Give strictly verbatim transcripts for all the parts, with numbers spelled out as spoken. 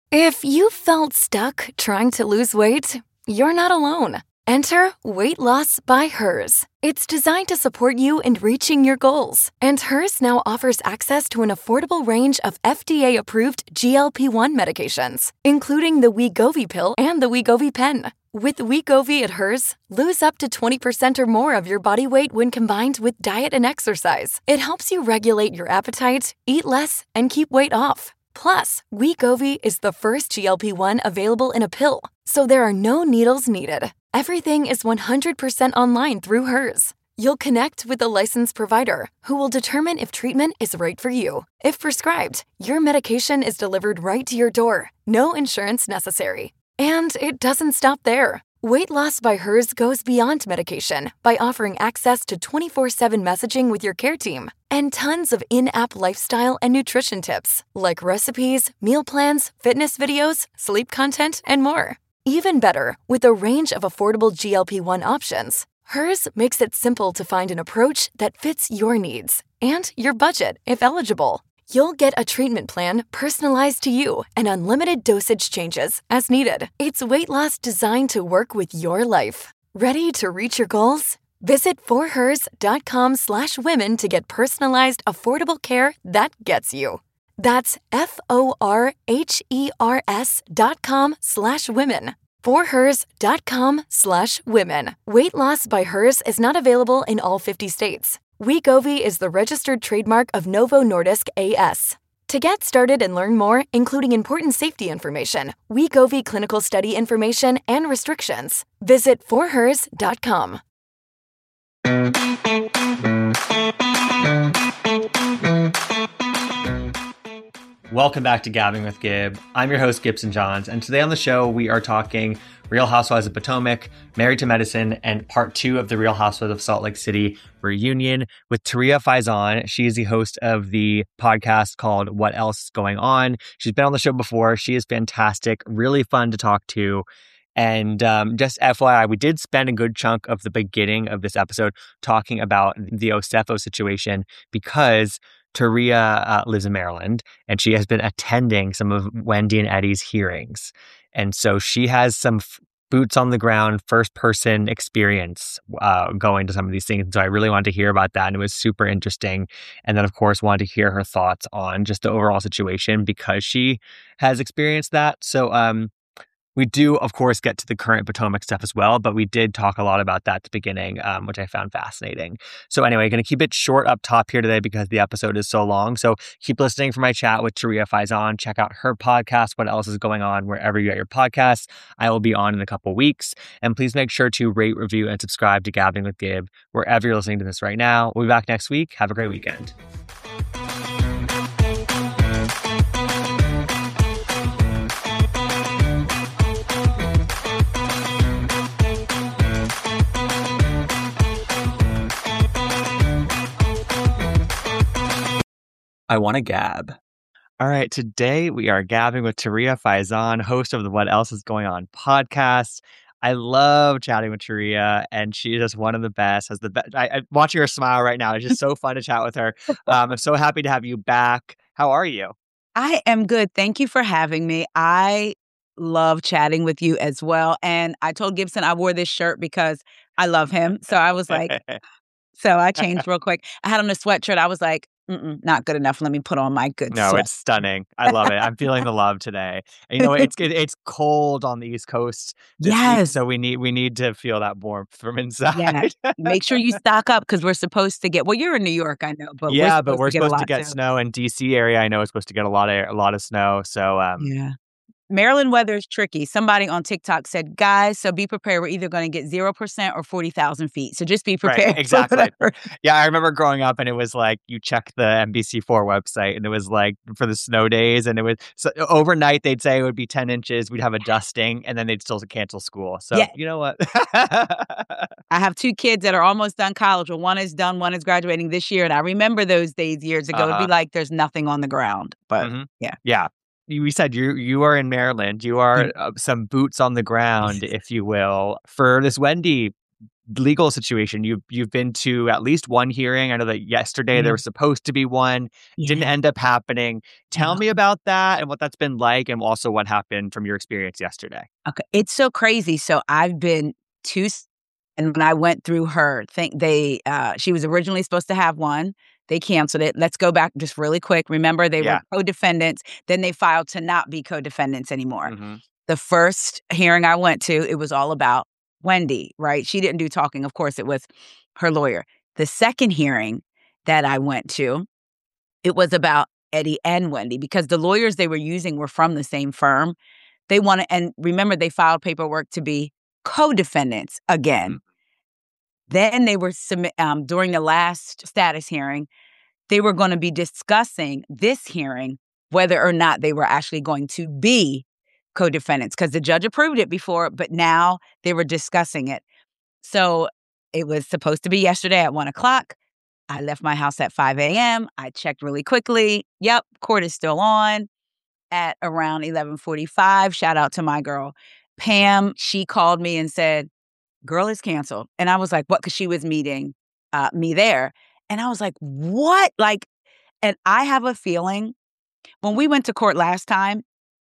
If you felt stuck trying to lose weight, you're not alone. Enter Weight Loss by Hers. It's designed to support you in reaching your goals. And Hers now offers access to an affordable range of F D A-approved G L P one medications, including the Wegovy pill and the Wegovy pen. With Wegovy at Hers, lose up to twenty percent or more of your body weight when combined with diet and exercise. It helps you regulate your appetite, eat less, and keep weight off. Plus, Wegovy is the first G L P one available in a pill, so there are no needles needed. Everything is one hundred percent online through Hers. You'll connect with a licensed provider who will determine if treatment is right for you. If prescribed, your medication is delivered right to your door. No insurance necessary. And it doesn't stop there. Weight Loss by Hers goes beyond medication by offering access to twenty-four seven messaging with your care team and tons of in-app lifestyle and nutrition tips like recipes, meal plans, fitness videos, sleep content, and more. Even better, with a range of affordable G L P one options, Hers makes it simple to find an approach that fits your needs and your budget if eligible. You'll get a treatment plan personalized to you and unlimited dosage changes as needed. It's weight loss designed to work with your life. Ready to reach your goals? Visit forhers.com slash women to get personalized, affordable care that gets you. That's F-O-R-H-E-R-S dot com slash women. forhers.com slash women. Weight Loss by Hers is not available in all fifty states. Wegovy is the registered trademark of Novo Nordisk A S. To get started and learn more, including important safety information, Wegovy clinical study information, and restrictions, visit forhers dot com. Welcome back to Gabbing with Gib. I'm your host, Gibson Johns, and today on the show, we are talking Real Housewives of Potomac, Married to Medicine, and part two of the Real Housewives of Salt Lake City reunion with Taria Faizon. She is the host of the podcast called What Else is Going On. She's been on the show before. She is fantastic, really fun to talk to. And um, just F Y I, we did spend a good chunk of the beginning of this episode talking about the Osefo situation because Taria uh, lives in Maryland, and she has been attending some of Wendy and Eddie's hearings. And so she has some f- boots on the ground, first person experience uh, going to some of these things. And so I really wanted to hear about that, and it was super interesting. And then, of course, wanted to hear her thoughts on just the overall situation because she has experienced that. So, um, we do, of course, get to the current Potomac stuff as well, but we did talk a lot about that at the beginning, um, which I found fascinating. So anyway, going to keep it short up top here today because the episode is so long. So keep listening for my chat with Taria Faizon. Check out her podcast, What Else is Going On, wherever you get your podcasts. I will be on in a couple weeks. And please make sure to rate, review, and subscribe to Gabbing with Gib wherever you're listening to this right now. We'll be back next week. Have a great weekend. I want to gab. All right, today we are gabbing with Taria Faizon, host of the What Else is Going On podcast. I love chatting with Taria, and she's just one of the best. Has the best. I, I'm watching her smile right now. It's just so fun to chat with her. Um, I'm so happy to have you back. How are you? I am good. Thank you for having me. I love chatting with you as well. And I told Gibson I wore this shirt because I love him. So I was like, so I changed real quick. I had on a sweatshirt. I was like, Mm-mm, not good enough. Let me put on my good No, sweat. It's stunning. I love it. I'm feeling the love today. And, you know, it's it, it's cold on the East Coast this yes. week, so we need we need to feel that warmth from inside. Yeah. Make sure you stock up because we're supposed to get. Well, you're in New York, I know, but yeah, we're but we're to supposed get to get too. snow in D C area. I know it's supposed to get a lot of a lot of snow. So um, yeah. Maryland weather is tricky. Somebody on TikTok said, guys, so be prepared. We're either going to get zero percent or forty thousand feet. So just be prepared. Right, exactly. Yeah, I remember growing up and it was like you check the N B C four website and it was like for the snow days. And it was so overnight, they'd say it would be ten inches. We'd have a dusting and then they'd still cancel school. So, yeah. You know what? I have two kids that are almost done college. Well, one is done, one is graduating this year. And I remember those days years ago. Uh-huh. It'd be like there's nothing on the ground. But mm-hmm. yeah. Yeah. You said you you are in Maryland. You are uh, some boots on the ground, if you will, for this Wendy legal situation. You you've been to at least one hearing. I know that yesterday Yeah. there was supposed to be one, Yeah. didn't end up happening. Tell Yeah. me about that and what that's been like, and also what happened from your experience yesterday. Okay, it's so crazy. So I've been to, and when I went through her thing, they uh, she was originally supposed to have one. They canceled it. Let's go back just really quick. Remember, they Yeah. were co-defendants. Then they filed to not be co-defendants anymore. Mm-hmm. The first hearing I went to, it was all about Wendy, right? She didn't do talking. Of course, it was her lawyer. The second hearing that I went to, it was about Eddie and Wendy, because the lawyers they were using were from the same firm. They want to, and remember, they filed paperwork to be co-defendants again. Mm-hmm. Then they were submit um, during the last status hearing, they were going to be discussing this hearing whether or not they were actually going to be co-defendants, because the judge approved it before, but now they were discussing it. So it was supposed to be yesterday at one o'clock. I left my house at five a.m. I checked really quickly. Yep, court is still on. At around eleven forty-five, shout out to my girl, Pam. She called me and said, girl, is canceled. And I was like, what? Because she was meeting uh, me there. And I was like, what? Like, and I have a feeling when we went to court last time,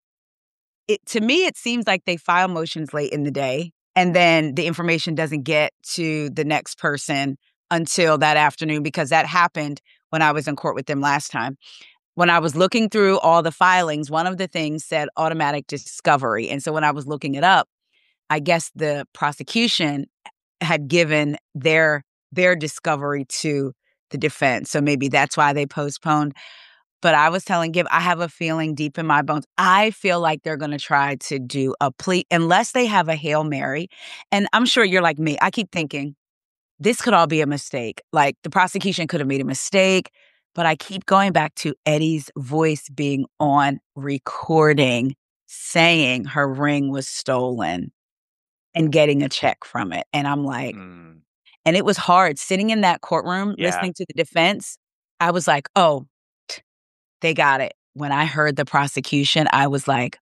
it to me, it seems like they file motions late in the day, and then the information doesn't get to the next person until that afternoon, because that happened when I was in court with them last time. When I was looking through all the filings, one of the things said automatic discovery. And so when I was looking it up, I guess the prosecution had given their their discovery to the defense. So maybe that's why they postponed. But I was telling Gib, I have a feeling deep in my bones. I feel like they're going to try to do a plea unless they have a Hail Mary. And I'm sure you're like me. I keep thinking this could all be a mistake. Like the prosecution could have made a mistake. But I keep going back to Eddie's voice being on recording, saying her ring was stolen and getting a check from it. And I'm like, mm. and it was hard sitting in that courtroom, yeah. listening to the defense. I was like, oh, they got it. When I heard the prosecution, I was like,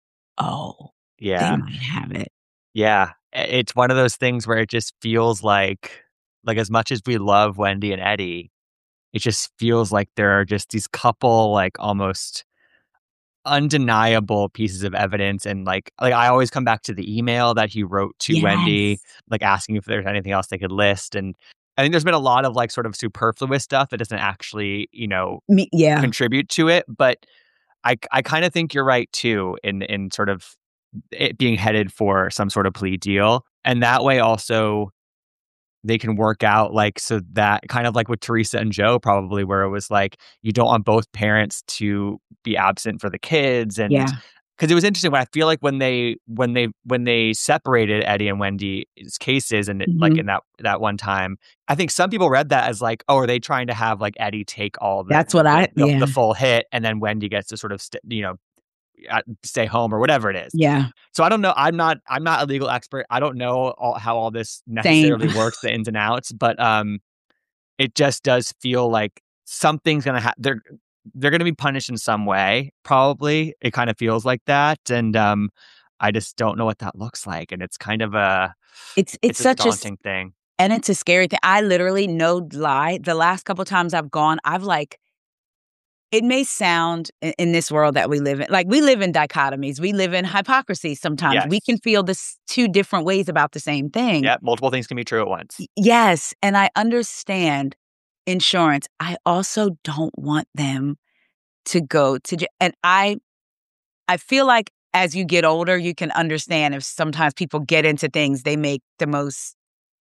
oh, yeah, they might have it. Yeah. It's one of those things where it just feels like, like as much as we love Wendy and Eddie, it just feels like there are just these couple like almost undeniable pieces of evidence. And like, like I always come back to the email that he wrote to yes. Wendy, like asking if there's anything else they could list. And I think there's been a lot of like sort of superfluous stuff that doesn't actually, you know, Me, yeah. contribute to it. But I, I kind of think you're right too, in, in sort of it being headed for some sort of plea deal. And that way also they can work out like, so that kind of like with Teresa and Joe probably, where it was like, you don't want both parents to be absent for the kids. And yeah. Because it was interesting when I feel like when they when they when they separated Eddie and Wendy's cases and it, mm-hmm. like in that that one time, I think some people read that as like, oh, are they trying to have like Eddie take all the that's what the, I the, yeah. the full hit, and then Wendy gets to sort of st- you know stay home or whatever it is. Yeah. So I don't know. I'm not I'm not a legal expert. I don't know all, how all this necessarily works, the ins and outs, but um, it just does feel like something's gonna happen. They're they're gonna be punished in some way. Probably, it kind of feels like that, and um, I just don't know what that looks like, and it's kind of a it's it's, it's such a daunting a, thing, and it's a scary thing. I literally, no lie, the last couple times I've gone, I've like. It may sound in, in this world that we live in, like we live in dichotomies. We live in hypocrisy sometimes. Yes. We can feel this two different ways about the same thing. Yeah, multiple things can be true at once. Yes, and I understand insurance. I also don't want them to go to jail. And I, I feel like as you get older, you can understand if sometimes people get into things, they make the most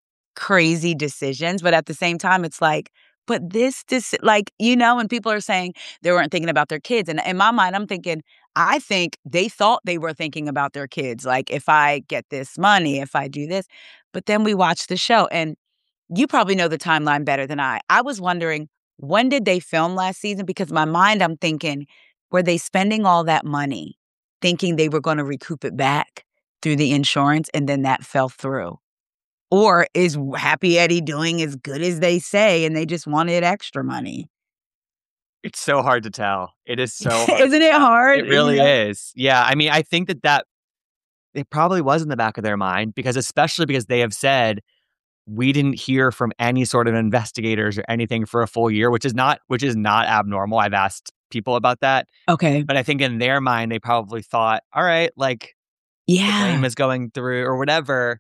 crazy decisions. But at the same time, it's like, but this, this, like, you know, and people are saying they weren't thinking about their kids. And in my mind, I'm thinking, I think they thought they were thinking about their kids. Like, if I get this money, if I do this. But then we watched the show, and you probably know the timeline better than I. I was wondering, when did they film last season? Because in my mind, I'm thinking, were they spending all that money thinking they were going to recoup it back through the insurance, and then that fell through? Or is Happy Eddie doing as good as they say and they just wanted extra money? It's so hard to tell. It is so hard. Isn't it hard? It really yeah. is. Yeah. I mean, I think that that it probably was in the back of their mind, because especially because they have said, we didn't hear from any sort of investigators or anything for a full year, which is not which is not abnormal. I've asked people about that. Okay. But I think in their mind, they probably thought, all right, like the blame Yeah. is going through or whatever.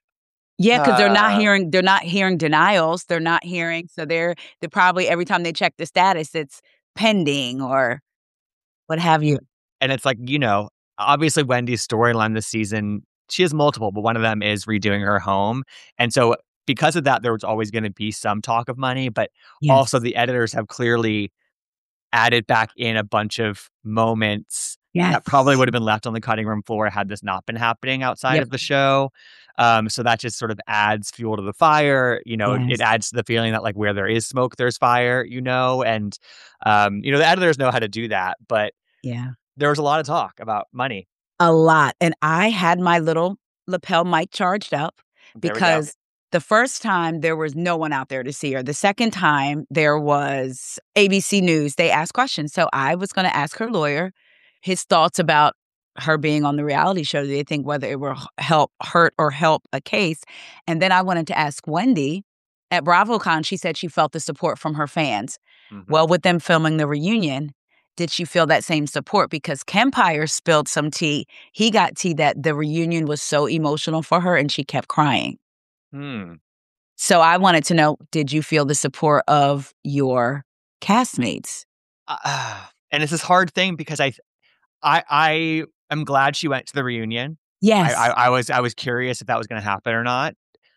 Yeah, because they're not Uh, hearing they're not hearing denials. They're not hearing so they're they're probably every time they check the status, it's pending or what have you. and it's like, you know, obviously Wendy's storyline this season, she has multiple, but one of them is redoing her home. And so because of that, there was always going to be some talk of money, but also Yes. the editors have clearly added back in a bunch of moments that probably Yes. would have been left on the cutting room floor had this not been happening outside Yep. of the show. Um, so that just sort of adds fuel to the fire. You know, Yes. it adds to the feeling that like where there is smoke, there's fire, you know, and, um, you know, the editors know how to do that. But Yeah. there was a lot of talk about money. A lot, and I had my little lapel mic charged up There we go. because the first time there was no one out there to see her. The second time there was A B C News. They asked questions. So I was going to ask her lawyer his thoughts about her being on the reality show. Do they think whether it will h- help hurt or help a case? And then I wanted to ask Wendy at BravoCon. She said she felt the support from her fans. Mhm. Well, with them filming the reunion, did she feel that same support? Because Kempire spilled some tea. He got tea that the reunion was so emotional for her and she kept crying. Hmm. So I wanted to know, did you feel the support of your castmates? Uh, and it's this hard thing because I, I, I am glad she went to the reunion. I, I, Yes. I was, I was curious if that was going to happen or not.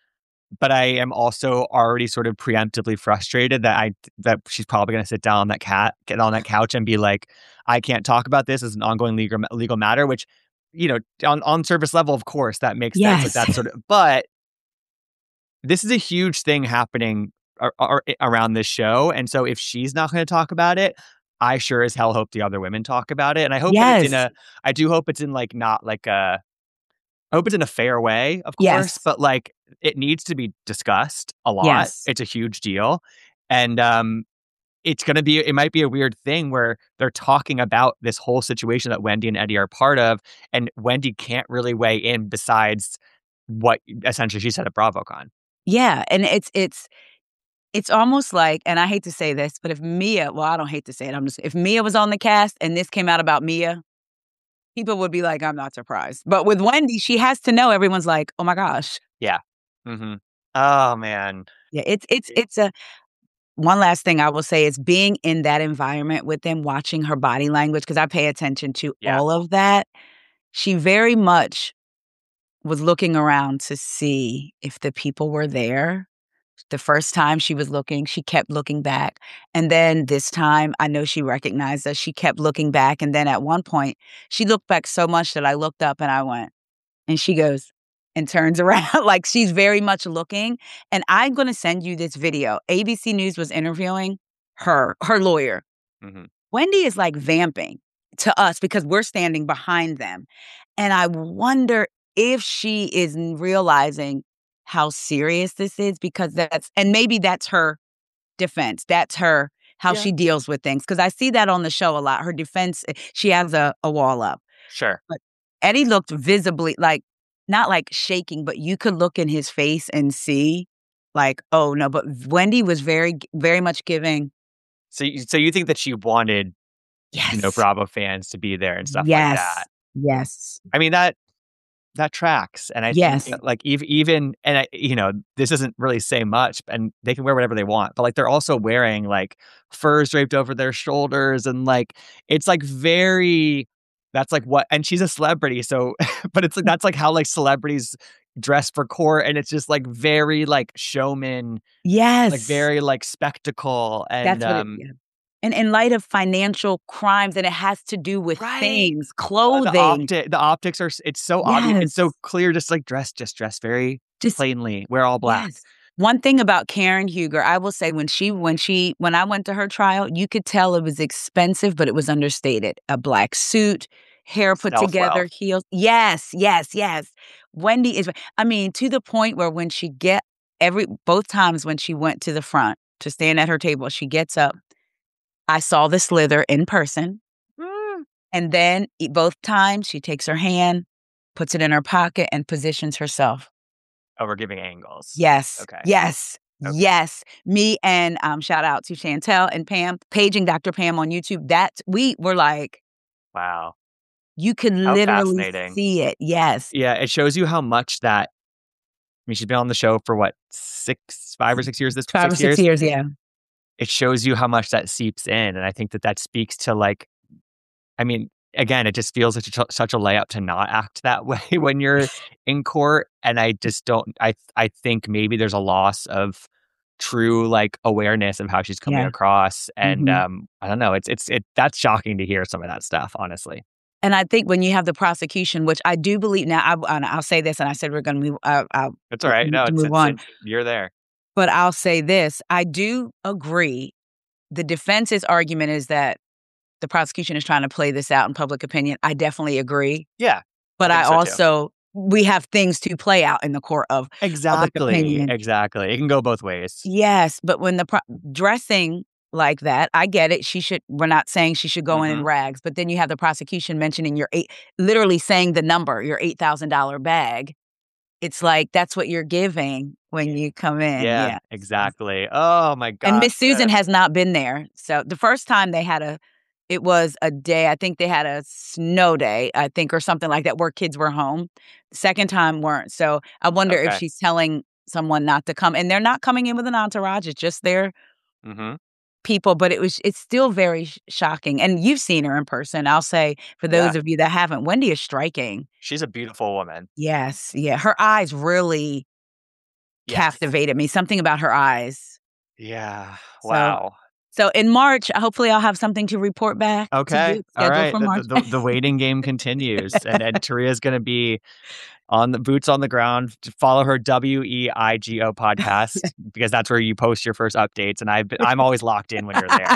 But I am also already sort of preemptively frustrated that I that she's probably going to sit down on that cat, get on that couch, and be like, "I can't talk about this as an ongoing legal legal matter." Which, you know, on on surface level, of course, that makes sense. Like Yes. that's sort of, but this is a huge thing happening ar- ar- around this show, and so if she's not going to talk about it, I sure as hell hope the other women talk about it, and I hope that it's in Yes. a, I do hope it's in like not like a I hope it's in a fair way, of course, Yes. but, like, it needs to be discussed a lot. Yes. It's a huge deal, and, um, it's gonna be it might be a weird thing where they're talking about this whole situation that Wendy and Eddie are part of, and Wendy can't really weigh in besides what essentially she said at BravoCon. Yeah. And it's it's it's almost like, and I hate to say this, but if Mia, well, I don't hate to say it. I'm just if Mia was on the cast and this came out about Mia, people would be like, I'm not surprised. But with Wendy, she has to know everyone's like, oh my gosh. Yeah. Mhm. Oh, man. Yeah, it's it's it's a one last thing I will say is being in that environment with them, watching her body language, because I pay attention to Yeah. all of that. She very much was looking around to see if the people were there. The first time she was looking, she kept looking back. And then this time, I know she recognized us. She kept looking back. And then at one point, she looked back so much that I looked up and I went, and she goes and turns around like she's very much looking. And I'm going to send you this video. A B C News was interviewing her, her lawyer. Mhm. Wendy is like vamping to us because we're standing behind them. And I wonder if she is n- realizing how serious this is because that's, and maybe that's her defense. That's her, how Yeah. she deals with things. Because I see that on the show a lot. Her defense, eh, she has a, a wall up. Sure. But Eddie looked visibly like, not like shaking, but you could look in his face and see like, oh no, but Wendy was very, very much giving, So you so you think that she wanted, you know, yes, Bravo fans to be there and stuff like yes, that. yes, I mean, that that tracks, and I think, yes, uh, like, ev even and I you know, this doesn't really say much, and they can wear whatever they want, but, like, they're also wearing, like, furs draped over their shoulders, and, like, it's, like, very that's, like, what and she's a celebrity, so but it's, like, that's, like, how, like, celebrities dress for court, and it's just, like, very, like, showman, like, yes. very, like, spectacle, and, That's what it, um yeah. And in light of financial crimes, and it has to do with Right. things, Uh, the clothing. opti the optics are s it's so obvious, it's so Yes. clear, just, like, dress just dress very Just plainly, wear all black. yes. One thing about Karen Huger, I will say when she when she when I went to her trial, you could tell it was expensive, but it was understated. A black suit, hair put Sells together, well. heels. Yes, yes, yes. Wendy is I mean, to the point where when she get every both times when she went to the front to stand at her table, she gets up. I saw the slither in person. Mm. And then e both times she takes her hand, puts it in her pocket, and positions herself. Oh, we're giving angles. Yes. Okay. Yes. Okay. Yes. Me and um, shout out to Chantel and Pam, paging Doctor Pam on YouTube. That we were like, wow. You could How literally fascinating. see it. Yes. Yeah, it shows you how much that. I mean, she's been on the show for what, six, five or six years? This Five six or six years? years, yeah. It shows you how much that seeps in, and I think that that speaks to like. I mean, again, it just feels like such a, such a layup to not act that way when you're in court, and I just don't. I I think maybe there's a loss of true like awareness of how she's coming Yeah. across, and Mhm. um, I don't know. It's it's it that's shocking to hear some of that stuff, honestly. And I think when you have the prosecution, which I do believe now, I, and I'll say this, and I said we're going to move. Uh, I'll It's all right. No, to it's, move it's, on. it's you're there. But I'll say this: I do agree. The defense's argument is that the prosecution is trying to play this out in public opinion. I definitely agree. Yeah, but I, I, so also we have things to play out in the court of exactly, public opinion. Exactly. It can go both ways. Yes, but when the pro- dressing. Like that, I get it. She should. We're not saying she should go mm-hmm. in in rags, but then you have the prosecution mentioning your eight, literally saying the number, your eight thousand dollar bag. It's like that's what you're giving when you come in. Yeah, yeah. exactly. Oh my god! And Miss Susan has not been there. So the first time they had a, it was a day. I think they had a snow day. I think or something like that where kids were home. The second time weren't. So I wonder okay. if she's telling someone not to come, and they're not coming in with an entourage. It's just their. Mm-hmm. people, but it was it's still very sh- shocking. And you've seen her in person. I'll say for those yeah. of you that haven't, Wendy is striking. She's a beautiful woman. Yes, yeah. Her eyes really yes. captivated me. Something about her eyes. Yeah. So, wow. So in March, hopefully I'll have something to report back. Okay. To you, all right. For March. The, the, the waiting game continues. and, and Taria's going to be on the boots on the ground. To follow her W E I G O podcast because that's where you post your first updates. And I've been, I'm always locked in when you're there.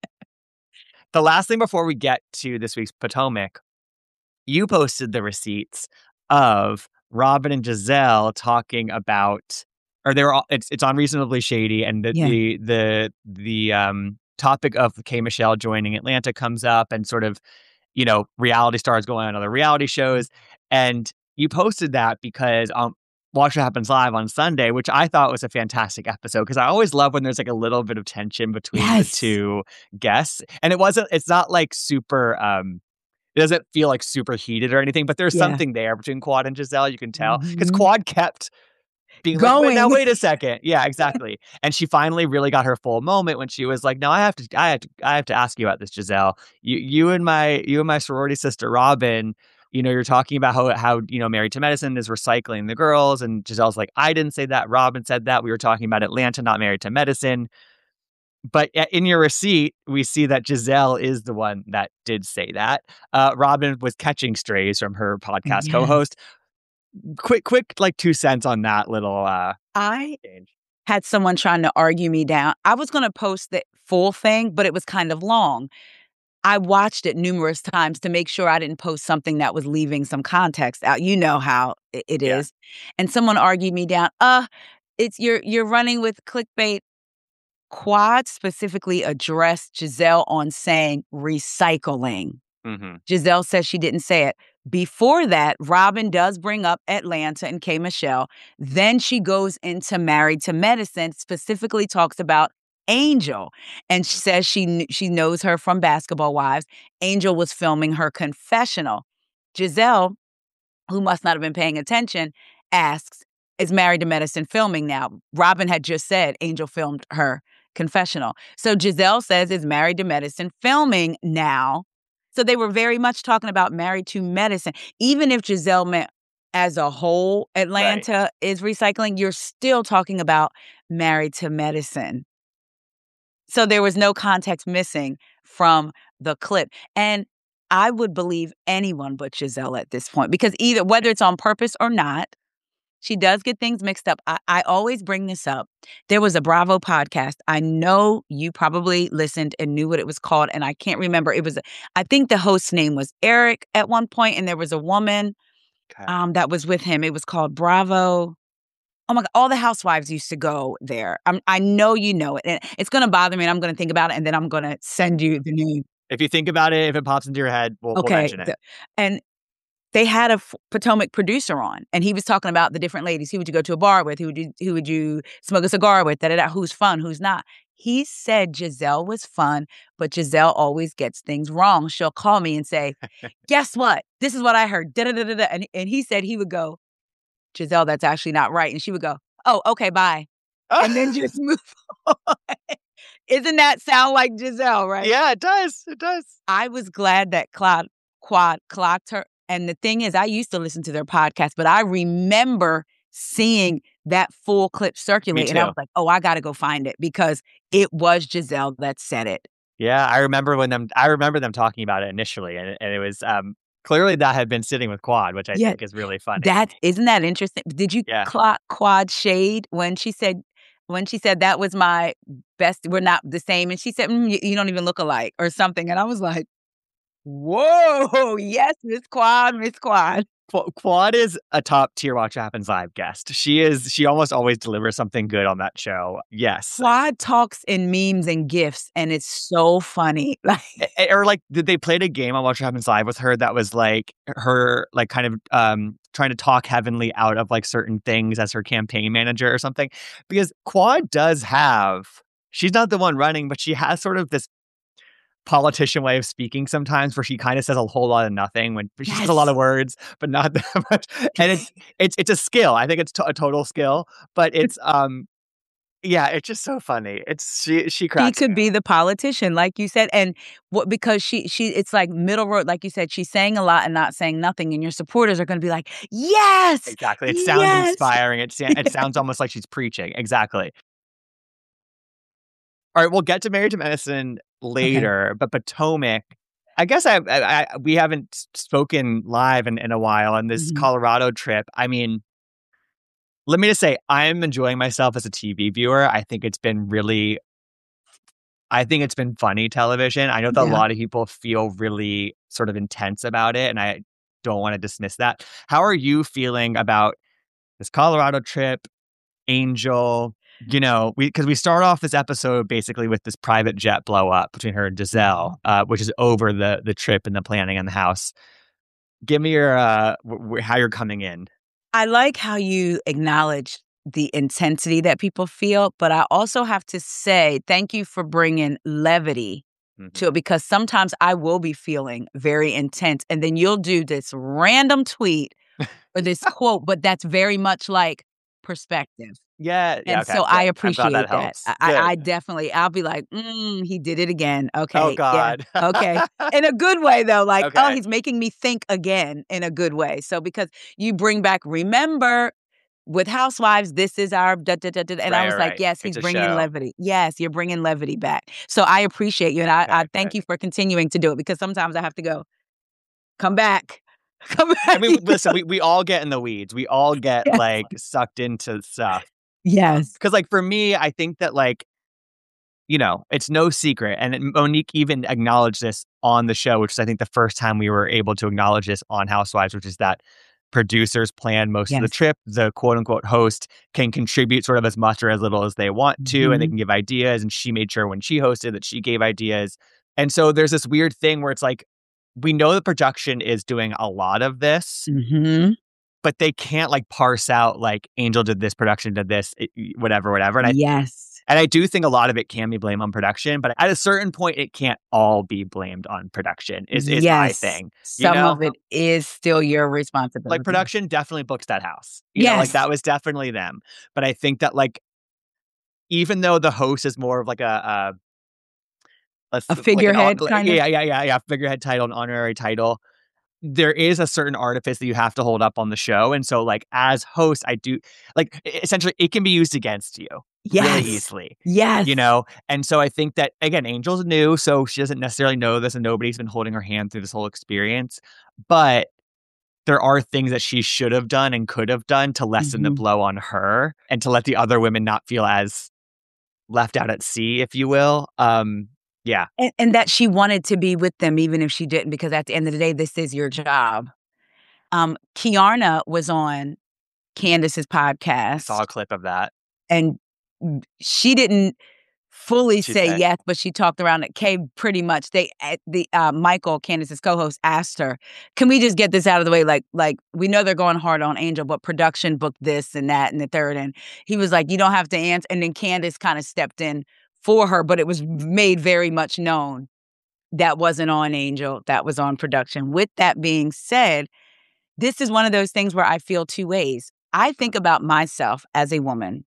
The last thing before we get to this week's Potomac, you posted the receipts of Robin and Giselle talking about, or they were all, it's it's on Reasonably Shady, and the yeah. the the the um topic of K. Michelle joining Atlanta comes up, and sort of, you know, reality stars going on other reality shows, and you posted that because um Watch What Happens Live on Sunday, which I thought was a fantastic episode because I always love when there's like a little bit of tension between yes. the two guests, and it wasn't it's not like super um. It doesn't feel like super heated or anything, but there's yeah. something there between Quad and Giselle. You can tell because mm-hmm. Quad kept being going. Like, wait, now wait a second. Yeah, exactly. And she finally really got her full moment when she was like, "No, I have to, I have to, I have to ask you about this, Giselle. You, you and my, you and my sorority sister Robin. You know, you're talking about how, how you know, Married to Medicine is recycling the girls, and Giselle's like, I didn't say that. Robin said that. We were talking about Atlanta, not Married to Medicine." But in your receipt, we see that Giselle is the one that did say that. Uh, Robin was catching strays from her podcast yes. co-host. Quick, quick, like two cents on that little uh, I change. Had someone trying to argue me down. I was going to post the full thing, but it was kind of long. I watched it numerous times to make sure I didn't post something that was leaving some context out. You know how it is. Yeah. And someone argued me down. Uh, it's you're you're running with clickbait. Quad specifically addressed Giselle on saying recycling. Mm-hmm. Giselle says she didn't say it. Before that, Robin does bring up Atlanta and K. Michelle. Then she goes into Married to Medicine, specifically talks about Angel, and she says she she knows her from Basketball Wives. Angel was filming her confessional. Giselle, who must not have been paying attention, asks, is Married to Medicine filming now? Robin had just said Angel filmed her confessional. So Giselle says, is Married to Medicine filming now? So they were very much talking about Married to Medicine. Even if Giselle meant as a whole, Atlanta right. is recycling, you're still talking about Married to Medicine. So there was no context missing from the clip. And I would believe anyone but Giselle at this point, because either whether it's on purpose or not, she does get things mixed up. I, I always bring this up. There was a Bravo podcast. I know you probably listened and knew what it was called, and I can't remember. It was, I think the host's name was Eric at one point, and there was a woman okay. um, that was with him. It was called Bravo. Oh my God, all the housewives used to go there. I'm, I know you know it. And it's going to bother me, and I'm going to think about it, and then I'm going to send you the name. If you think about it, if it pops into your head, we'll, okay. we'll mention it. And they had a F- Potomac producer on, and he was talking about the different ladies. Who would you go to a bar with? Who would you, who would you smoke a cigar with? Da, da, da. Who's fun? Who's not? He said Giselle was fun, but Giselle always gets things wrong. She'll call me and say, guess what? This is what I heard. Da, da, da, da, da. And, and he said he would go, Giselle, that's actually not right. And she would go, oh, okay, bye. And then just move on. Isn't that sound like Giselle, right? Yeah, it does. It does. I was glad that Claude, Quad clocked her. And the thing is, I used to listen to their podcast, but I remember seeing that full clip circulate. And I was like, oh, I got to go find it because it was Giselle that said it. Yeah, I remember when them. I remember them talking about it initially, and, and it was um, clearly that had been sitting with Quad, which I yeah, think is really funny. That isn't that interesting? Did you yeah. clock Quad shade when she said when she said that was my best? We're not the same, and she said mm, you, you don't even look alike or something, and I was like, whoa, yes, Miss Quad, Miss Quad. Quad is a top tier Watch What Happens Live guest. She is. She almost always delivers something good on that show. Yes. Quad talks in memes and gifs, and it's so funny. Like, or like, did they played a game on Watch What Happens Live with her that was like her, like kind of um trying to talk Heavenly out of like certain things as her campaign manager or something? Because Quad does have. She's not the one running, but she has sort of this politician way of speaking sometimes where she kind of says a whole lot of nothing when she yes. says a lot of words but not that much, and it's it's it's a skill. I think it's to- a total skill, but it's um yeah, it's just so funny. It's she she cracks She could me be up. the politician like you said, and what because she she it's like middle road like you said. She's saying a lot and not saying nothing, and your supporters are going to be like, yes, exactly. It sounds yes. inspiring. It it sounds almost like she's preaching. Exactly. All right, we'll get to Married to Medicine later, okay. But Potomac, I guess I, I, I we haven't spoken live in, in a while on this mm-hmm. Colorado trip. I mean, let me just say, I'm enjoying myself as a T V viewer. I think it's been really, I think it's been funny television. I know that yeah. a lot of people feel really sort of intense about it, and I don't want to dismiss that. How are you feeling about this Colorado trip, Angel? You know, we because we start off this episode basically with this private jet blow up between her and Giselle, uh, which is over the the trip and the planning in the house. Give me your uh, w- w- how you're coming in. I like how you acknowledge the intensity that people feel, but I also have to say thank you for bringing levity mm-hmm. to it, because sometimes I will be feeling very intense, and then you'll do this random tweet or this quote, but that's very much like perspective. Yeah, and okay, so yeah, I appreciate that. that. I, I definitely, I'll be like, mm, he did it again. Okay. Oh, God. Yeah, okay. In a good way, though. Like, okay. oh, he's making me think again in a good way. So because you bring back, remember, with Housewives, this is our, da, da, da, da, and right, I was right. like, yes, he's it's bringing levity. Yes, you're bringing levity back. So I appreciate you. And I, okay, I thank okay. you for continuing to do it, because sometimes I have to go, come back. Come back. I mean, listen, we, we all get in the weeds. We all get yes. like sucked into stuff. Yes. Because, like, for me, I think that, like, you know, it's no secret. And Monique even acknowledged this on the show, which is, I think, the first time we were able to acknowledge this on Housewives, which is that producers plan most yes. of the trip. The quote unquote host can contribute sort of as much or as little as they want to, mm-hmm. and they can give ideas. And she made sure when she hosted that she gave ideas. And so there's this weird thing where it's like, we know the production is doing a lot of this. Mm-hmm. But they can't like parse out like Angel did this, production did this, whatever, whatever. And I, yes. And I do think a lot of it can be blamed on production, but at a certain point, it can't all be blamed on production is, is yes. my thing. You Some know? of it is still your responsibility. Like production definitely booked that house. You yes. know, like that was definitely them. But I think that like, even though the host is more of like a, a, a figurehead like an, kind yeah, of? Yeah, yeah, yeah, figurehead title, an honorary title. There is a certain artifice that you have to hold up on the show. And so like as host, I do like essentially it can be used against you yes. really easily. Yes. You know? And so I think that again, Angel's new, so she doesn't necessarily know this and nobody's been holding her hand through this whole experience. But there are things that she should have done and could have done to lessen mm-hmm. the blow on her and to let the other women not feel as left out at sea, if you will. Um Yeah. And, and that she wanted to be with them even if she didn't, because at the end of the day, this is your job. Um, Kiarna was on Candace's podcast. I saw a clip of that. And she didn't fully She say said. yes, but she talked around it. Kay pretty much, they, uh, the uh, Michael, Candace's co-host, asked her, can we just get this out of the way? Like, like we know they're going hard on Angel, but production booked this and that and the third. And he was like, you don't have to answer. And then Candace kind of stepped in for her, but it was made very much known that wasn't on Angel, that was on production. With that being said, this is one of those things where I feel two ways. I think about myself as a woman.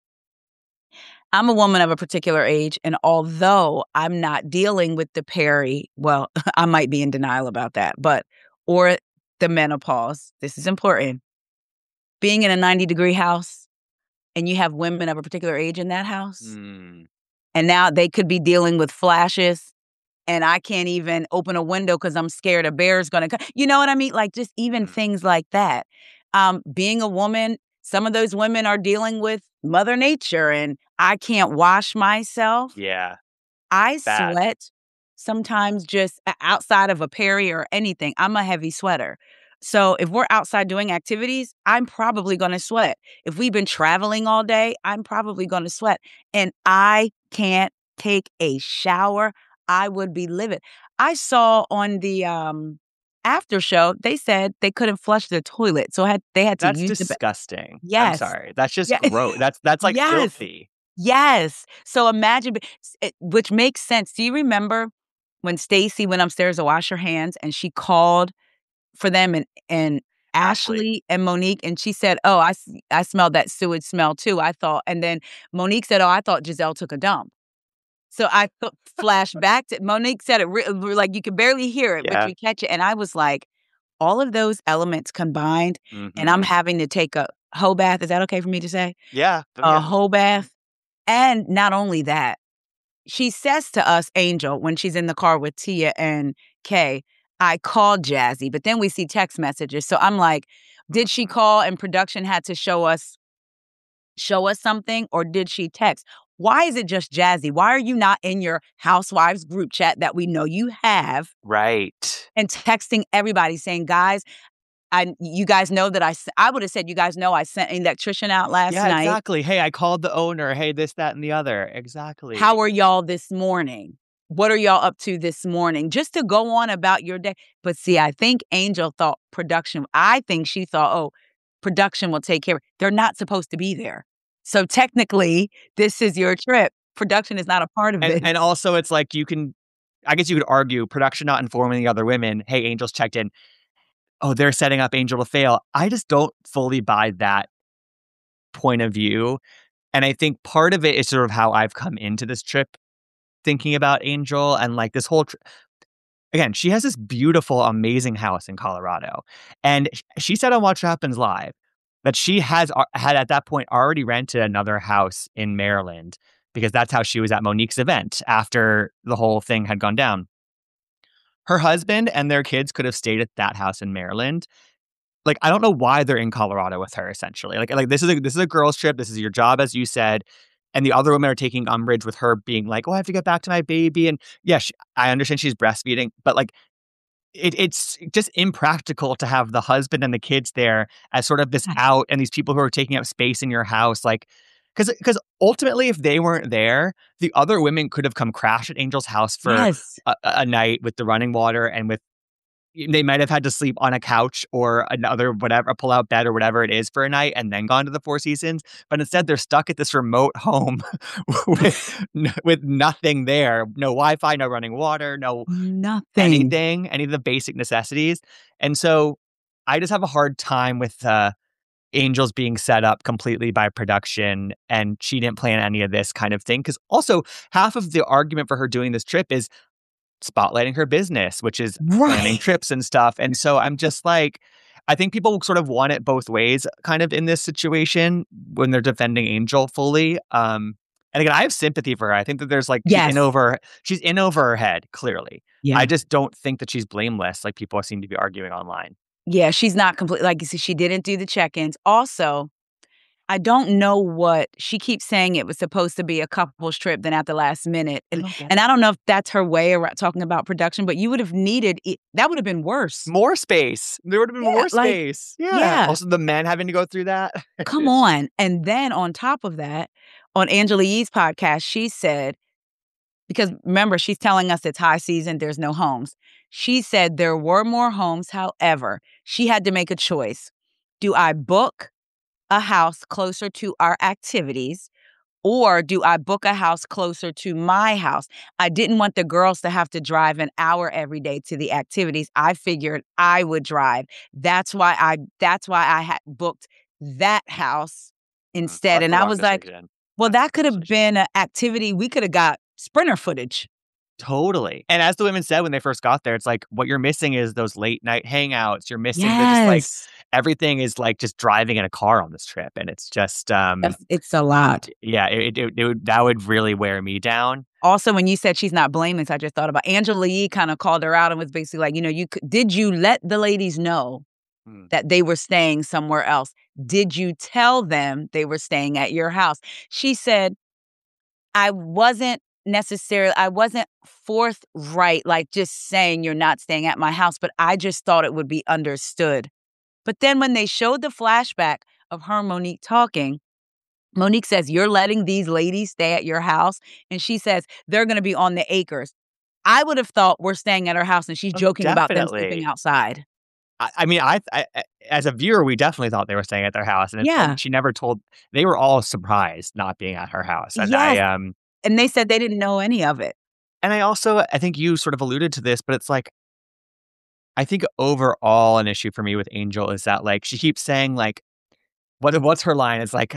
I'm a woman of a particular age, and although I'm not dealing with the peri, well, I might be in denial about that, but, or the menopause, this is important. Being in a ninety degree house and you have women of a particular age in that house, Mm. and now they could be dealing with flashes, and I can't even open a window because I'm scared a bear's going to come. You know what I mean? Like, just even things like that. Um, being a woman, some of those women are dealing with Mother Nature, and I can't wash myself. Yeah. I Bad. sweat sometimes just o- outside of a peri or anything. I'm a heavy sweater. So if we're outside doing activities, I'm probably going to sweat. If we've been traveling all day, I'm probably going to sweat. And I can't take a shower. I would be livid. I saw on the um, after show, they said they couldn't flush their toilet. So had, they had to That's use the... ba- disgusting. I'm Yes. sorry. That's just Yeah. gross. That's that's like Yes. filthy. Yes. So imagine, it, which makes sense. Do you remember when Stacey went upstairs to wash her hands and she called for them and, and Ashley. Ashley. and Monique, and she said, oh, I, s- I smelled that sewage smell too, I thought. And then Monique said, oh, I thought Giselle took a dump. So I th- flashed back to, Monique said it re- like you could barely hear it, Yeah. but you catch it. And I was like, all of those elements combined, Mhm. and I'm having to take a hoe bath. Is that okay for me to say? Yeah. A yeah. hoe bath. And not only that, she says to us, Angel, when she's in the car with Tia and Kay, I called Jazzy, but then we see text messages. So I'm like, did she call and production had to show us show us something, or did she text? Why is it just Jazzy? Why are you not in your housewives group chat that we know you have Right. and texting everybody saying, guys, I, you guys know that I, s- I would have said, you guys know I sent an electrician out last Yeah, night. exactly. Hey, I called the owner. Hey, this, that, and the other. Exactly. How are y'all this morning? What are y'all up to this morning? Just to go on about your day. But see, I think Angel thought production, I think she thought, oh, production will take care of it. They're not supposed to be there. So technically, this is your trip. Production is not a part of and this. and also it's like you can, I guess you could argue production not informing the other women, hey, Angel's checked in. Oh, they're setting up Angel to fail. I just don't fully buy that point of view. And I think part of it is sort of how I've come into this trip thinking about Angel and like this whole, tr- again, she has this beautiful, amazing house in Colorado. And sh- she said on Watch What Happens Live that she has uh, had at that point already rented another house in Maryland because that's how she was at Monique's event after the whole thing had gone down. Her husband and their kids could have stayed at that house in Maryland. Like, I don't know why they're in Colorado with her, essentially. Like, like this is a this is a girls' trip. This is your job, as you said. And the other women are taking umbrage with her being like, oh, I have to get back to my baby. And yeah, she, I understand she's breastfeeding, but like it, it's just impractical to have the husband and the kids there as sort of this out and these people who are taking up space in your house. Like, because because ultimately, if they weren't there, the other women could have come crash at Angel's house for Yes. a, a night with the running water and with, they might have had to sleep on a couch or another whatever, a pull-out bed or whatever it is for a night and then gone to the Four Seasons. But instead, they're stuck at this remote home with with nothing there. No Wi-Fi, no running water, no Nothing. anything, any of the basic necessities. And so I just have a hard time with uh, Angels being set up completely by production, and she didn't plan any of this kind of thing. Because also, half of the argument for her doing this trip is spotlighting her business, which is planning Right. trips and stuff. And so I'm just like, I think people sort of want it both ways kind of in this situation when they're defending Angel fully. Um, and again, I have sympathy for her. I think that there's like, she's Yes. in over, she's in over her head, clearly. Yeah. I just don't think that she's blameless like people seem to be arguing online. Yeah, she's not complete. Like you see, she didn't do the check-ins. Also, I don't know what she keeps saying it was supposed to be a couple's trip, then at the last minute. And, don't get and I don't know if that's her way of talking about production, but you would have needed it. That would have been worse. More space. There would have been Yeah, more like, space. Yeah. yeah. Also, the men having to go through that. Come on. And then on top of that, on Angela Yee's podcast, she said because remember, she's telling us it's high season, there's no homes. She said there were more homes. However, she had to make a choice. Do I book a house closer to our activities, or do I book a house closer to my house? I didn't want the girls to have to drive an hour every day to the activities. I figured I would drive. That's why I that's why I had booked that house instead. That's And the I wrong was like, decision. well, That's that could have been an activity. We could have got Sprinter footage. Totally. And as the women said when they first got there, it's like, what you're missing is those late night hangouts. You're missing the just like, Yes. everything is like just driving in a car on this trip. And it's just, um, That's- It's a lot. yeah, it, it, it would, that would really wear me down. Also, when you said she's not blameless, I just thought about Angela Yee kind of called her out and was basically like, you know, you could, did you let the ladies know Hmm. that they were staying somewhere else? Did you tell them they were staying at your house? She said, I wasn't necessarily, I wasn't forthright, like just saying you're not staying at my house, but I just thought it would be understood. But then when they showed the flashback of her and Monique talking, Monique says, you're letting these ladies stay at your house? And she says, they're going to be on the acres. I would have thought we're staying at her house, and she's Oh, joking about them definitely. sleeping outside. I, I mean, I, I, as a viewer, we definitely thought they were staying at their house. And, it's, Yeah. and she never told, they were all surprised not being at her house. And Yes. I, um, And they said they didn't know any of it. and I also, I think you sort of alluded to this, but it's like, I think overall an issue for me with Angel is that like, she keeps saying like, what, what's her line? It's like,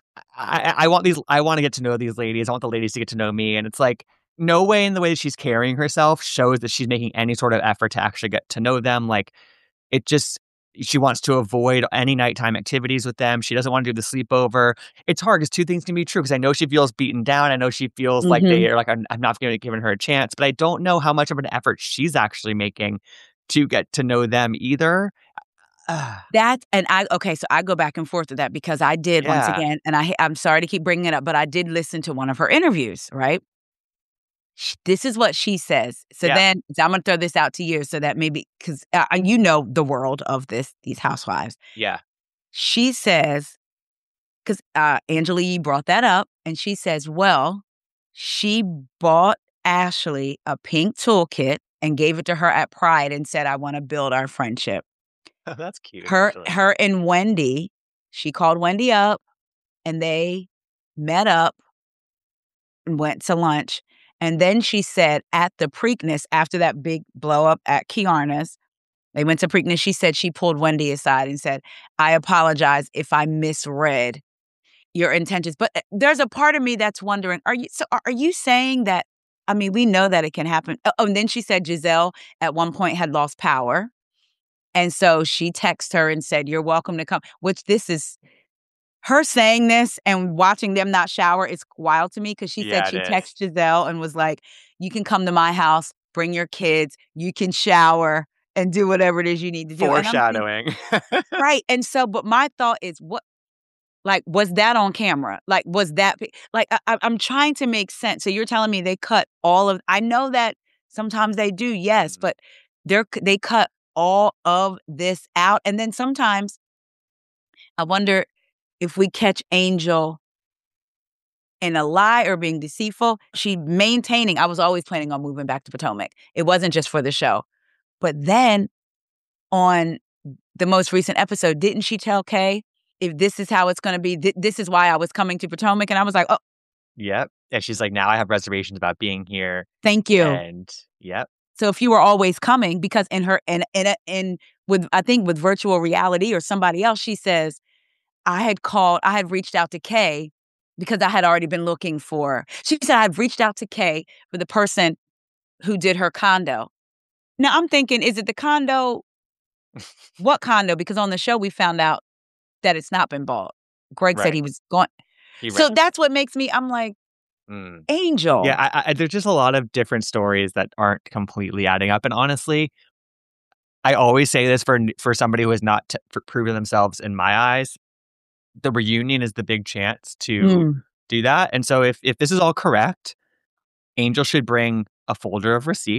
I, I want these, I want to get to know these ladies. I want the ladies to get to know me. And it's like, no way in the way that she's carrying herself shows that she's making any sort of effort to actually get to know them. Like, it just, she wants to avoid any nighttime activities with them. She doesn't want to do the sleepover. It's hard because two things can be true, because I know she feels beaten down. I know she feels like they Mhm. are like, I'm, I'm not giving, giving her a chance, but I don't know how much of an effort she's actually making to get to know them either. Ah, That, and I, okay, so I go back and forth with that because I did once yeah. again, and I, I'm sorry to keep bringing it up, but I did listen to one of her interviews, right? Sh- This is what she says. So Yeah. then, so I'm going to throw this out to you so that maybe, because uh, you know the world of this, these housewives. Yeah. She says, because uh, Angela Yee brought that up, and she says, well, she bought Ashley a pink toolkit and gave it to her at Pride and said, I want to build our friendship. That's cute. Her, actually. her and Wendy, she called Wendy up and they met up and went to lunch. And then she said at the Preakness, after that big blow up at Kiarna's, they went to Preakness. She said she pulled Wendy aside and said, I apologize if I misread your intentions. But uh, there's a part of me that's wondering, are you, so are are you saying that, I mean, we know that it can happen. Oh, and then she said Giselle at one point had lost power. And so she texted her and said, you're welcome to come, which this is, her saying this and watching them not shower is wild to me, because she Yeah, said she it is. texted Giselle and was like, you can come to my house, bring your kids, you can shower and do whatever it is you need to do. And I'm thinking- Foreshadowing. right. And so, but my thought is, what, like, was that on camera? Like, was that, like, I, I- I'm trying to make sense. So you're telling me they cut all of, I know that sometimes they do, yes, Mhm. but they're, they cut all of this out. And then sometimes I wonder if we catch Angel in a lie or being deceitful. She maintaining, I was always planning on moving back to Potomac. It wasn't just for the show. But then on the most recent episode, didn't she tell Kay, if this is how it's going to be, th- this is why I was coming to Potomac? And I was like, oh, Yep. And she's like, now I have reservations about being here. thank you. And yep. So if you were always coming, because in her, in, in, in, with, I think with virtual reality or somebody else, she says, I had called, I had reached out to Kay because I had already been looking for, she said, I had reached out to Kay for the person who did her condo. Now I'm thinking, is it the condo? What condo? Because on the show, we found out that it's not been bought. Greg said Right. he was going. He So read- that's what makes me, I'm like, Mm. Angel. Yeah, I, I, there's just a lot of different stories that aren't completely adding up. And honestly, I always say this for for somebody who has not t- for proven themselves in my eyes, the reunion is the big chance to Mm. do that. And so if if this is all correct, Angel should bring a folder of receipts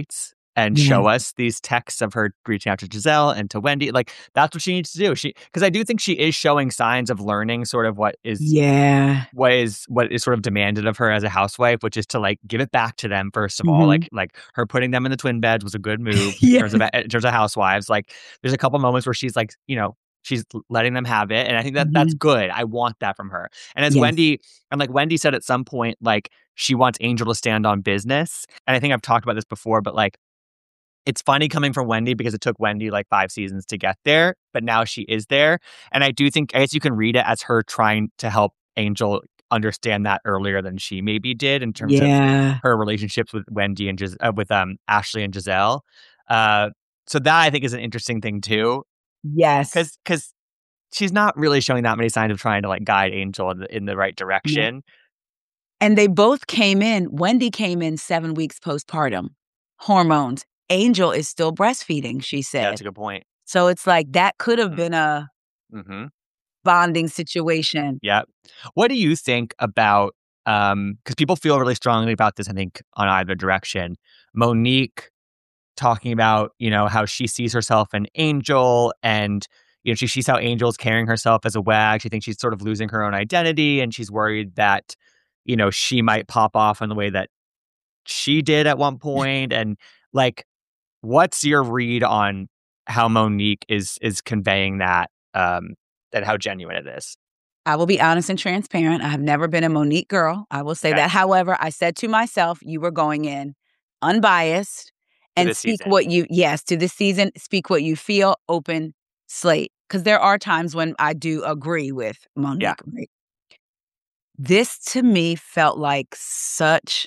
and Yeah. show us these texts of her reaching out to Giselle and to Wendy. Like, that's what she needs to do. She, because I do think she is showing signs of learning sort of what is, Yeah. what is, what is sort of demanded of her as a housewife, which is to like give it back to them, first of all. Mhm. Like, like her putting them in the twin beds was a good move in Yeah. terms of, in terms of housewives. Like, there's a couple moments where she's like, you know, she's letting them have it. And I think that that's Mhm. good. I want that from her. And as Yes. Wendy, and like Wendy said at some point, like, she wants Angel to stand on business. And I think I've talked about this before, but like, it's funny coming from Wendy because it took Wendy like five seasons to get there, but now she is there. And I do think, I guess you can read it as her trying to help Angel understand that earlier than she maybe did in terms of Yeah. her relationships with Wendy and Gis- uh, with um Ashley and Giselle. Uh, so that I think is an interesting thing too, Yes. because because she's not really showing that many signs of trying to like guide Angel in the, in the right No. direction. And they both came in. Wendy came in seven weeks postpartum, hormones. Angel is still breastfeeding, she Yeah, said. that's a good point. So it's like that could have Mm. been a Mm-hmm. bonding situation. Yeah. What do you think about, um, because people feel really strongly about this, I think, on either direction. Monique talking about, you know, how she sees herself an Angel, and, you know, she sees how Angel's carrying herself as a wag. She thinks she's sort of losing her own identity, and she's worried that, you know, she might pop off in the way that she did at one point. And like, what's your read on how Monique is is conveying that, um, and how genuine it is? I will be honest and transparent. I have never been a Monique girl. I will say Okay. that. However, I said to myself, you were going in unbiased To and this speak season. what you, yes, to this season, speak what you feel, open slate. Because there are times when I do agree with Monique. Yeah. Right? This to me felt like such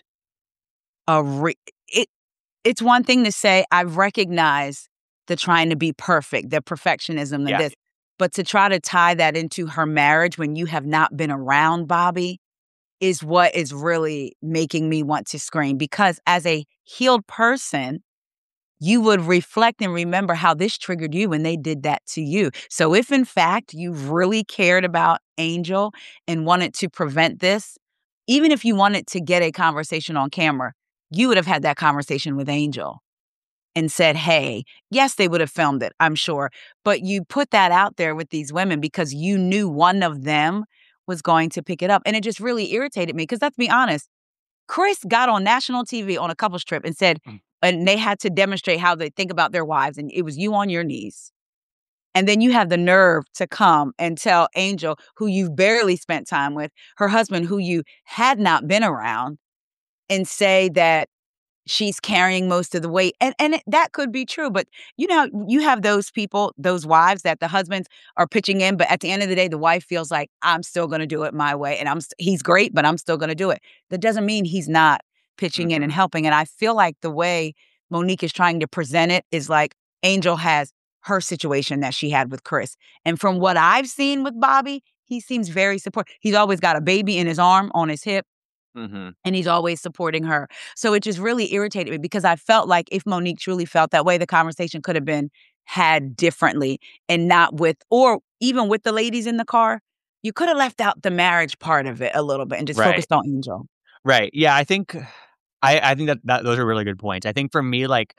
a re- it. It's one thing to say I've recognized the trying to be perfect, the perfectionism, and Yeah. this, but to try to tie that into her marriage when you have not been around Bobby is what is really making me want to scream. Because as a healed person, you would reflect and remember how this triggered you when they did that to you. So if in fact you really cared about Angel and wanted to prevent this, even if you wanted to get a conversation on camera, you would have had that conversation with Angel and said, hey, yes, they would have filmed it, I'm sure. But you put that out there with these women because you knew one of them was going to pick it up. And it just really irritated me because let's be honest, Chris got on national T V on a couples trip and said, Mm. and they had to demonstrate how they think about their wives. And it was you on your knees. And then you have the nerve to come and tell Angel, who you've barely spent time with, her husband, who you had not been around, and say that she's carrying most of the weight. And and it, that could be true. But you know, you have those people, those wives that the husbands are pitching in. But at the end of the day, the wife feels like, I'm still going to do it my way. And I'm st- he's great, but I'm still going to do it. That doesn't mean he's not pitching in and Mhm. helping. And I feel like the way Monique is trying to present it is like Angel has her situation that she had with Chris. And from what I've seen with Bobby, he seems very supportive. He's always got a baby in his arm, on his hip, Mhm. and he's always supporting her. So it just really irritated me because I felt like if Monique truly felt that way, the conversation could have been had differently and not with, or even with the ladies in the car. You could have left out the marriage part of it a little bit and just Right. focused on Angel. Right. Yeah, I think I, I think that, that those are really good points. I think for me, like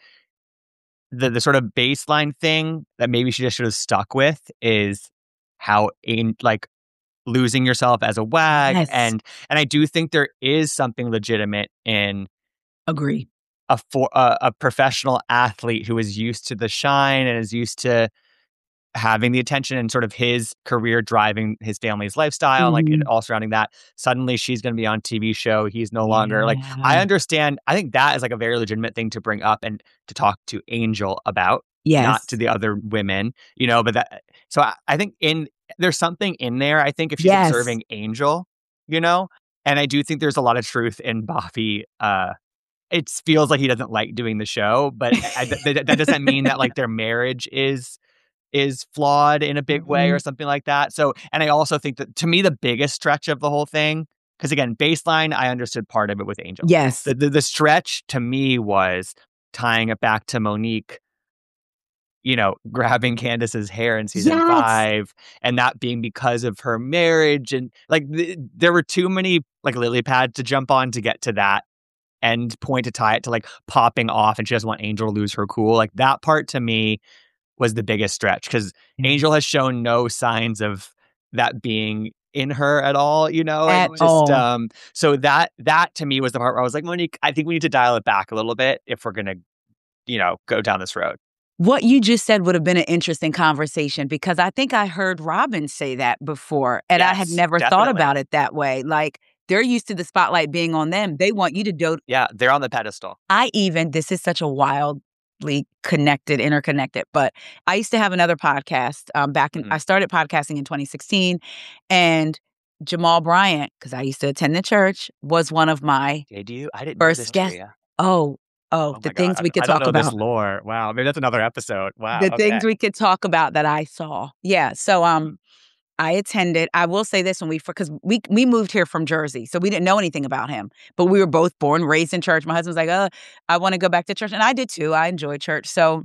the the sort of baseline thing that maybe she just should have stuck with is how in like losing yourself as a wag. Yes. and and I do think there is something legitimate in Agree. a for a, a professional athlete who is used to the shine and is used to having the attention and sort of his career driving his family's lifestyle, like it Mhm. all surrounding that. Suddenly she's going to be on T V show. He's no longer like, I Yeah. understand. I think that is like a very legitimate thing to bring up and to talk to Angel about, not Yes. to the other women, you know, but that, so I, I think in, there's something in there, I think if she's Yes. observing Angel, you know, and I do think there's a lot of truth in Bobby. Uh, it feels like he doesn't like doing the show, but I, th- that doesn't mean that like their marriage is is flawed in a big way or Mhm. something like that. So, and I also think that to me, the biggest stretch of the whole thing, because again, baseline, I understood part of it with Angel. Yes. The, the, the stretch to me was tying it back to Monique, you know, grabbing Candace's hair in season Yes. five, and that being because of her marriage. And like, th- there were too many like lily pads to jump on to get to that end point to tie it to like popping off and she doesn't want Angel to lose her cool. Like that part to me was the biggest stretch because mm-hmm. Angel has shown no signs of that being in her at all, you know, at and just all. um so that that to me was the part where I was like, Monique, I think we need to dial it back a little bit if we're gonna, you know, go down this road. What you just said would have been an interesting conversation because I think I heard Robin say that before and yes, I had never definitely. thought about it that way. Like they're used to the spotlight being on them. They want you to do. Yeah, they're on the pedestal. I even, this is such a wildly connected, interconnected, but I used to have another podcast um, back in, mm-hmm. I started podcasting in twenty sixteen and Jamal Bryant, because I used to attend the church, was one of my Did you? I didn't first guests. Oh, Oh, oh the things God. we could I talk don't know about. This lore. Wow. Maybe that's another episode. Wow. The okay. things we could talk about that I saw. Yeah. So um, I attended. I will say this when we, because we, we moved here from Jersey. So we didn't know anything about him. But we were both born, raised in church. My husband was like, oh, I want to go back to church. And I did too. I enjoyed church. So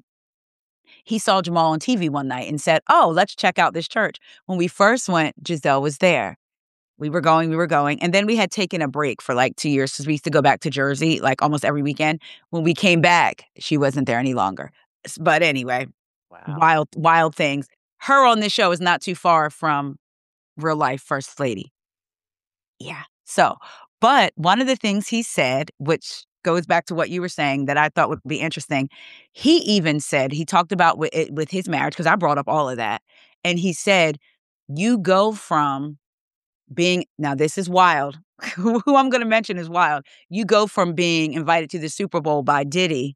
he saw Jamal on T V one night and said, oh, let's check out this church. When we first went, Giselle was there. We were going, we were going. And then we had taken a break for like two years because we used to go back to Jersey like almost every weekend. When we came back, she wasn't there any longer. But anyway, wow. wild, wild things. Her on this show is not too far from real life First Lady. Yeah. So, but one of the things he said, which goes back to what you were saying that I thought would be interesting. He even said, he talked about with, it, with his marriage, because I brought up all of that. And he said, you go from being, now this is wild, who I'm going to mention is wild. You go from being invited to the Super Bowl by Diddy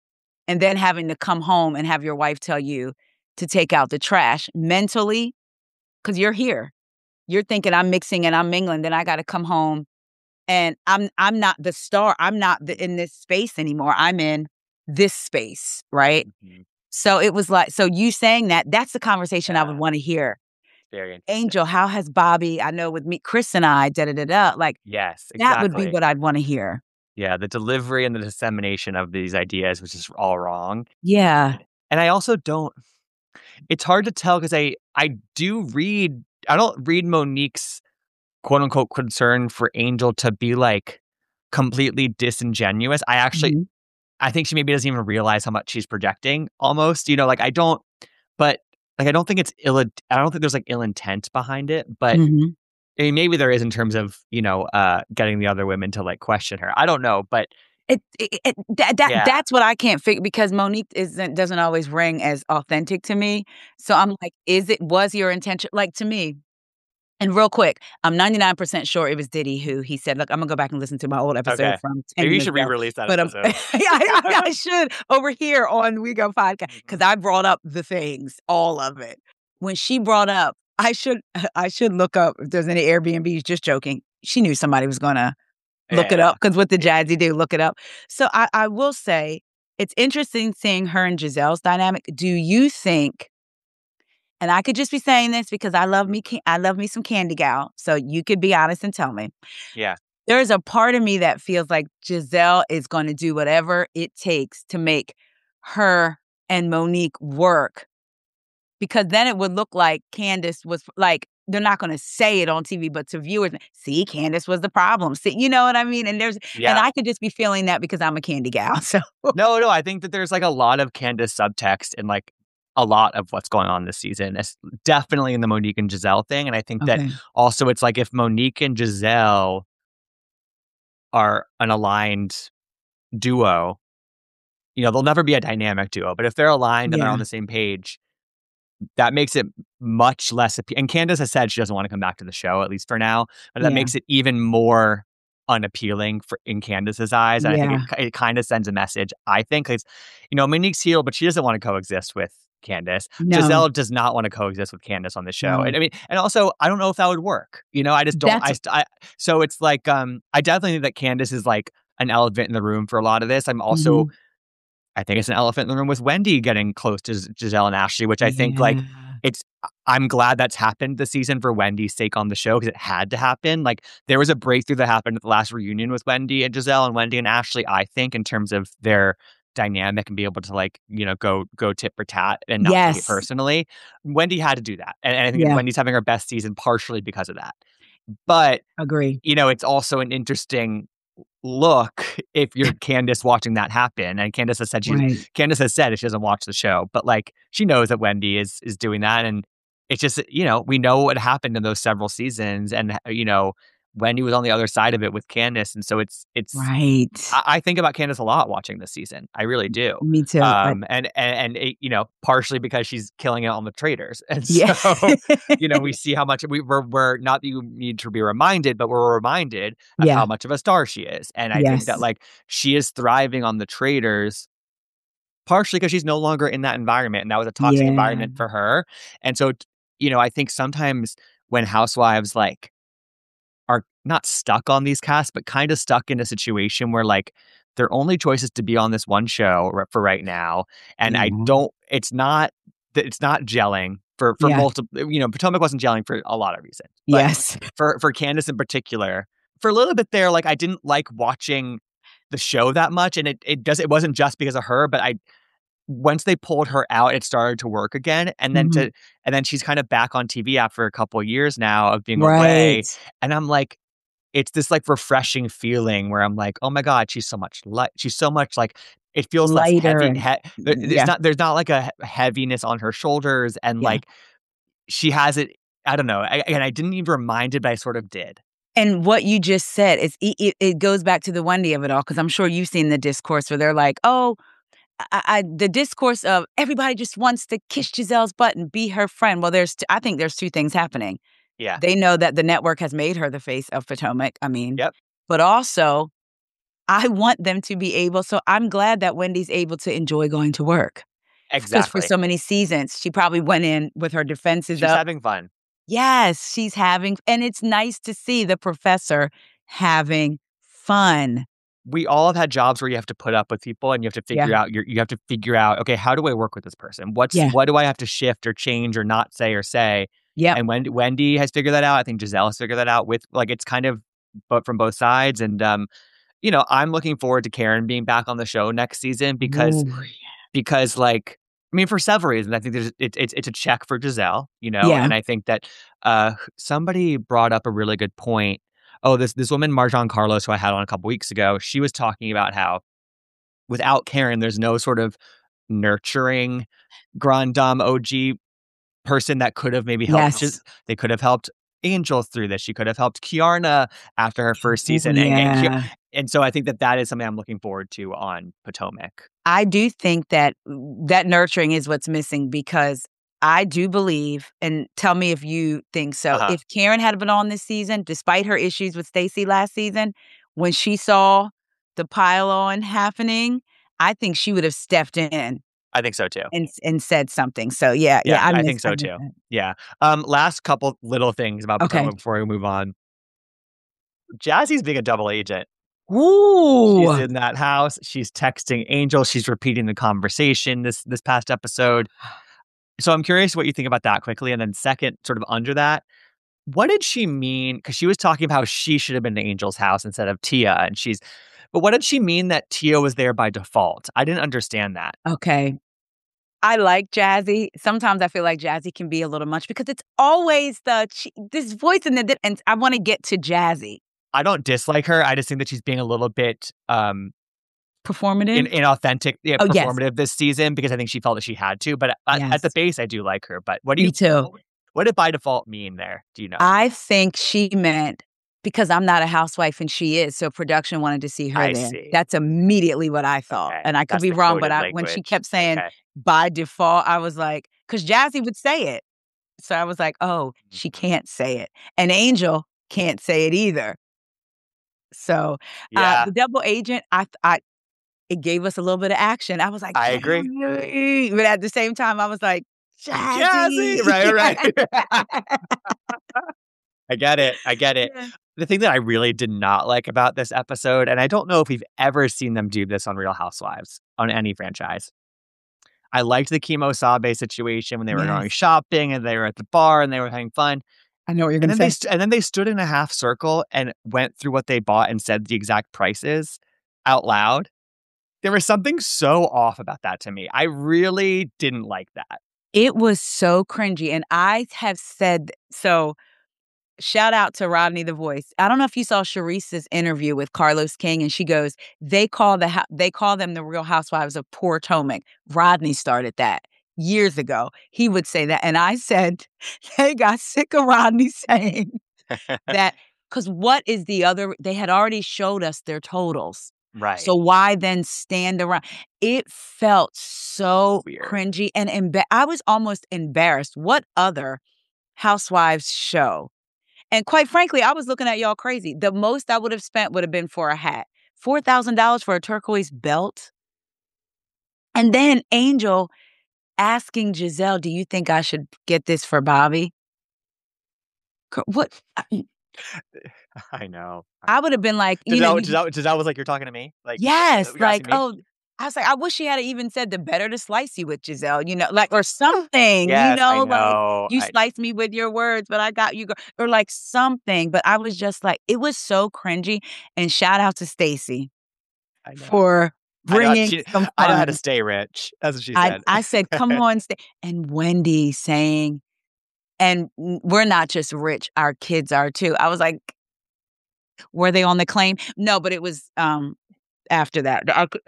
and then having to come home and have your wife tell you to take out the trash mentally, because you're here. You're thinking I'm mixing and I'm mingling, then I got to come home and I'm I'm not the star. I'm not the, in this space anymore. I'm in this space, right? Mm-hmm. So it was like, so you saying that, that's the conversation yeah. I would want to hear. Very Angel, how has Bobby, I know with me, Chris and I, da da da da, like, yes, exactly. That would be what I'd want to hear. Yeah, the delivery and the dissemination of these ideas was just all wrong. Yeah. And I also don't, it's hard to tell because I, I do read, I don't read Monique's quote unquote concern for Angel to be like completely disingenuous. I actually, mm-hmm. I think she maybe doesn't even realize how much she's projecting almost, you know, like I don't, but like, I don't think it's ill, I don't think there's like ill intent behind it, but mm-hmm. I mean, maybe there is in terms of, you know, uh, getting the other women to like question her. I don't know, but it, it, it that, that yeah. that's what I can't figure because Monique isn't, doesn't always ring as authentic to me. So I'm like, is it, was your intention? Like to me, and real quick, I'm ninety-nine percent sure it was Diddy who he said, look, I'm going to go back and listen to my old episode okay. from ten Maybe you should re-release that but, episode. Um, yeah, I, I, I should over here on We Go Podcast because I brought up the things, all of it. When she brought up, I should I should look up if there's any Airbnbs, just joking. She knew somebody was going to look yeah. it up because what the Jazzy do, look it up. So I, I will say it's interesting seeing her and Giselle's dynamic. Do you think, and I could just be saying this because I love me, I love me some Candy Gal. So you could be honest and tell me. Yeah. There's a part of me that feels like Giselle is going to do whatever it takes to make her and Monique work. Because then it would look like Candace was like, they're not going to say it on T V, but to viewers, see, Candace was the problem. See, you know what I mean? And there's, yeah. and I could just be feeling that because I'm a Candy Gal. So no, no, I think that there's like a lot of Candace subtext and like a lot of what's going on this season. It's definitely in the Monique and Giselle thing. And I think okay. that also it's like if Monique and Giselle are an aligned duo, you know, they'll never be a dynamic duo, but if they're aligned and yeah. they're on the same page, that makes it much less. Appe- and Candace has said she doesn't want to come back to the show, at least for now. But that yeah. makes it even more unappealing for in Candace's eyes. And yeah. I think it, it kind of sends a message. I think it's, you know, Monique's healed, but she doesn't want to coexist with Candace. No. Giselle does not want to coexist with Candace on the show. No. And I mean, and also, I don't know if that would work. You know, I just don't. I, I so it's like, um, I definitely think that Candace is like an elephant in the room for a lot of this. I'm also. Mm-hmm. I think it's an elephant in the room with Wendy getting close to Giselle and Ashley, which I think yeah. like it's, I'm glad that's happened this season for Wendy's sake on the show because it had to happen. Like there was a breakthrough that happened at the last reunion with Wendy and Giselle and Wendy and Ashley, I think in terms of their dynamic and be able to like, you know, go, go tit for tat and not yes. take it personally. Wendy had to do that. And, and I think yeah. Wendy's having her best season partially because of that. But, agree. You know, it's also an interesting look if you're Candace watching that happen. And Candace has said she's Right. Candace has said she doesn't watch the show, but like she knows that Wendy is is doing that, and it's just, you know, we know what happened in those several seasons, and you know, Wendy was on the other side of it with Candace, and so it's it's. Right. I, I think about Candace a lot watching this season. I really do. Me too. Um, but, and and and it, you know, partially because she's killing it on the Traitors, and yeah. so you know, we see how much we, we're we're not that you need to be reminded, but we're reminded of Yeah. how much of a star she is, and I think that Yes. like she is thriving on the Traitors. Partially because she's no longer in that environment, and that was a toxic Yeah. environment for her. And so, t- you know, I think sometimes when housewives like are not stuck on these casts, but kind of stuck in a situation where like their only choice is to be on this one show r- for right now, and I Yeah. don't. It's not that it's not gelling for for Yeah. multiple. You know, Potomac wasn't gelling for a lot of reasons, but Yes. for for Candace in particular, for a little bit there, like I didn't like watching the show that much, and it it does it wasn't just because of her, but I once they pulled her out, it started to work again, and then Mhm. to and then she's kind of back on T V after a couple of years now of being away, Right. and I'm like, it's this like refreshing feeling where I'm like, oh my god, she's so much light, she's so much like it feels less Lighter heavy. and He- there- it's yeah. not there's not like a he- heaviness on her shoulders, and Yeah. like she has it. I don't know, I, and I didn't even remind it, but I sort of did. And what you just said is it, it, it goes back to the Wendy of it all, because I'm sure you've seen the discourse where they're like, oh, I, I, the discourse of everybody just wants to kiss Giselle's butt and be her friend. Well, there's, t- I think there's two things happening. Yeah. They know that the network has made her the face of Potomac. I mean, Yep. but also I want them to be able. So I'm glad that Wendy's able to enjoy going to work. Because for Exactly. so many seasons, she probably went in with her defenses She's up. having fun. Yes, she's having, and it's nice to see the professor having fun. We all have had jobs where you have to put up with people, and you have to figure Yeah. out your you have to figure out, okay, how do I work with this person? What's Yeah. what do I have to shift or change or not say or say? Yep. And Wendy, Wendy has figured that out. I think Giselle has figured that out with like it's kind of but from both sides. And um, you know, I'm looking forward to Karen being back on the show next season because Ooh, because like I mean, for several reasons. I think there's it, it's it's a check for Giselle, you know, Yeah. and I think that uh, somebody brought up a really good point. Oh, this this woman Marjan Carlos, who I had on a couple weeks ago, she was talking about how without Karen, there's no sort of nurturing Grand Dame O G person that could have maybe helped. Yes. Gis- They could have helped Angel through this. She could have helped Kiarna after her first season, and and, Ki- Yeah. and so I think that that is something I'm looking forward to on Potomac. I do think that that nurturing is what's missing, because I do believe, and tell me if you think so, Uh-huh. if Karen had been on this season, despite her issues with Stacey last season, when she saw the pile-on happening, I think she would have stepped in I think so too. and and said something. So yeah, yeah, Yeah, I, I miss, think so miss too. that. Yeah. Um. Last couple little things about Okay. Potomac before we move on. Jazzy's being a double agent. Ooh. She's in that house. She's texting Angel. She's repeating the conversation this this past episode. So I'm curious what you think about that quickly. And then second, sort of under that, what did she mean? Because she was talking about how she should have been to Angel's house instead of Tia. And she's, but what did she mean that Tia was there by default? I didn't understand that. Okay. I like Jazzy. Sometimes I feel like Jazzy can be a little much, because it's always the she, this voice in the, and I want to get to Jazzy. I don't dislike her. I just think that she's being a little bit um, Performative? in, inauthentic, yeah, Oh, yes. performative this season because I think she felt that she had to. But at, Yes. at the base, I do like her. But what do Me you? too. What did by default mean there? Do you know? I think she meant, because I'm not a housewife and she is, so production wanted to see her I there. see. That's immediately what I thought. Okay. And I could That's be the wrong, but coded I, when she language. kept saying Okay. by default, I was like, because Jazzy would say it. So I was like, oh, she can't say it. And Angel can't say it either. So Yeah, uh, the double agent, I, I, it gave us a little bit of action. I was like, I agree. Jazzy. But at the same time, I was like, Jazzy. Jazzy, right, right. I get it. I get it. Yeah. The thing that I really did not like about this episode, and I don't know if we've ever seen them do this on Real Housewives, on any franchise. I liked the Kimo Sabe situation when they were Yes. going shopping and they were at the bar and they were having fun. I know what you're And going then to they say. st- and then they stood in a half circle and went through what they bought and said the exact prices out loud. There was something so off about that to me. I really didn't like that. It was so cringy. And I have said, so shout out to Rodney the Voice. I don't know if you saw Sharice's interview with Carlos King, and she goes, they call the they call them the Real Housewives of Potomac. Rodney started that years ago. He would say that. And I said, they got sick of Rodney saying that, because what is the other? They had already showed us their totals. Right. So why then stand around? It felt so Weird. cringy and emba- I was almost embarrassed. What other Housewives show? And quite frankly, I was looking at y'all crazy. The most I would have spent would have been for a hat. four thousand dollars for a turquoise belt. And then Angel asking Giselle, do you think I should get this for Bobby? What? I know. I would have been like, you Giselle, know, Giselle, Giselle was like, you're talking to me? Like, yes, you're like, asking me? oh, I was like, I wish she had even said the better to slice you with, Giselle, you know, like, or something, Yes, you know, I know. like, you I- sliced me with your words, but I got you, go-, or like something. But I was just like, it was so cringy. And shout out to Stacey I know. for I know, bringing she- some fun. I know how to stay rich. That's what she I, said. I said, come on, stay. And Wendy saying, and we're not just rich, our kids are too. I was like, were they on the claim? No, but it was um after that.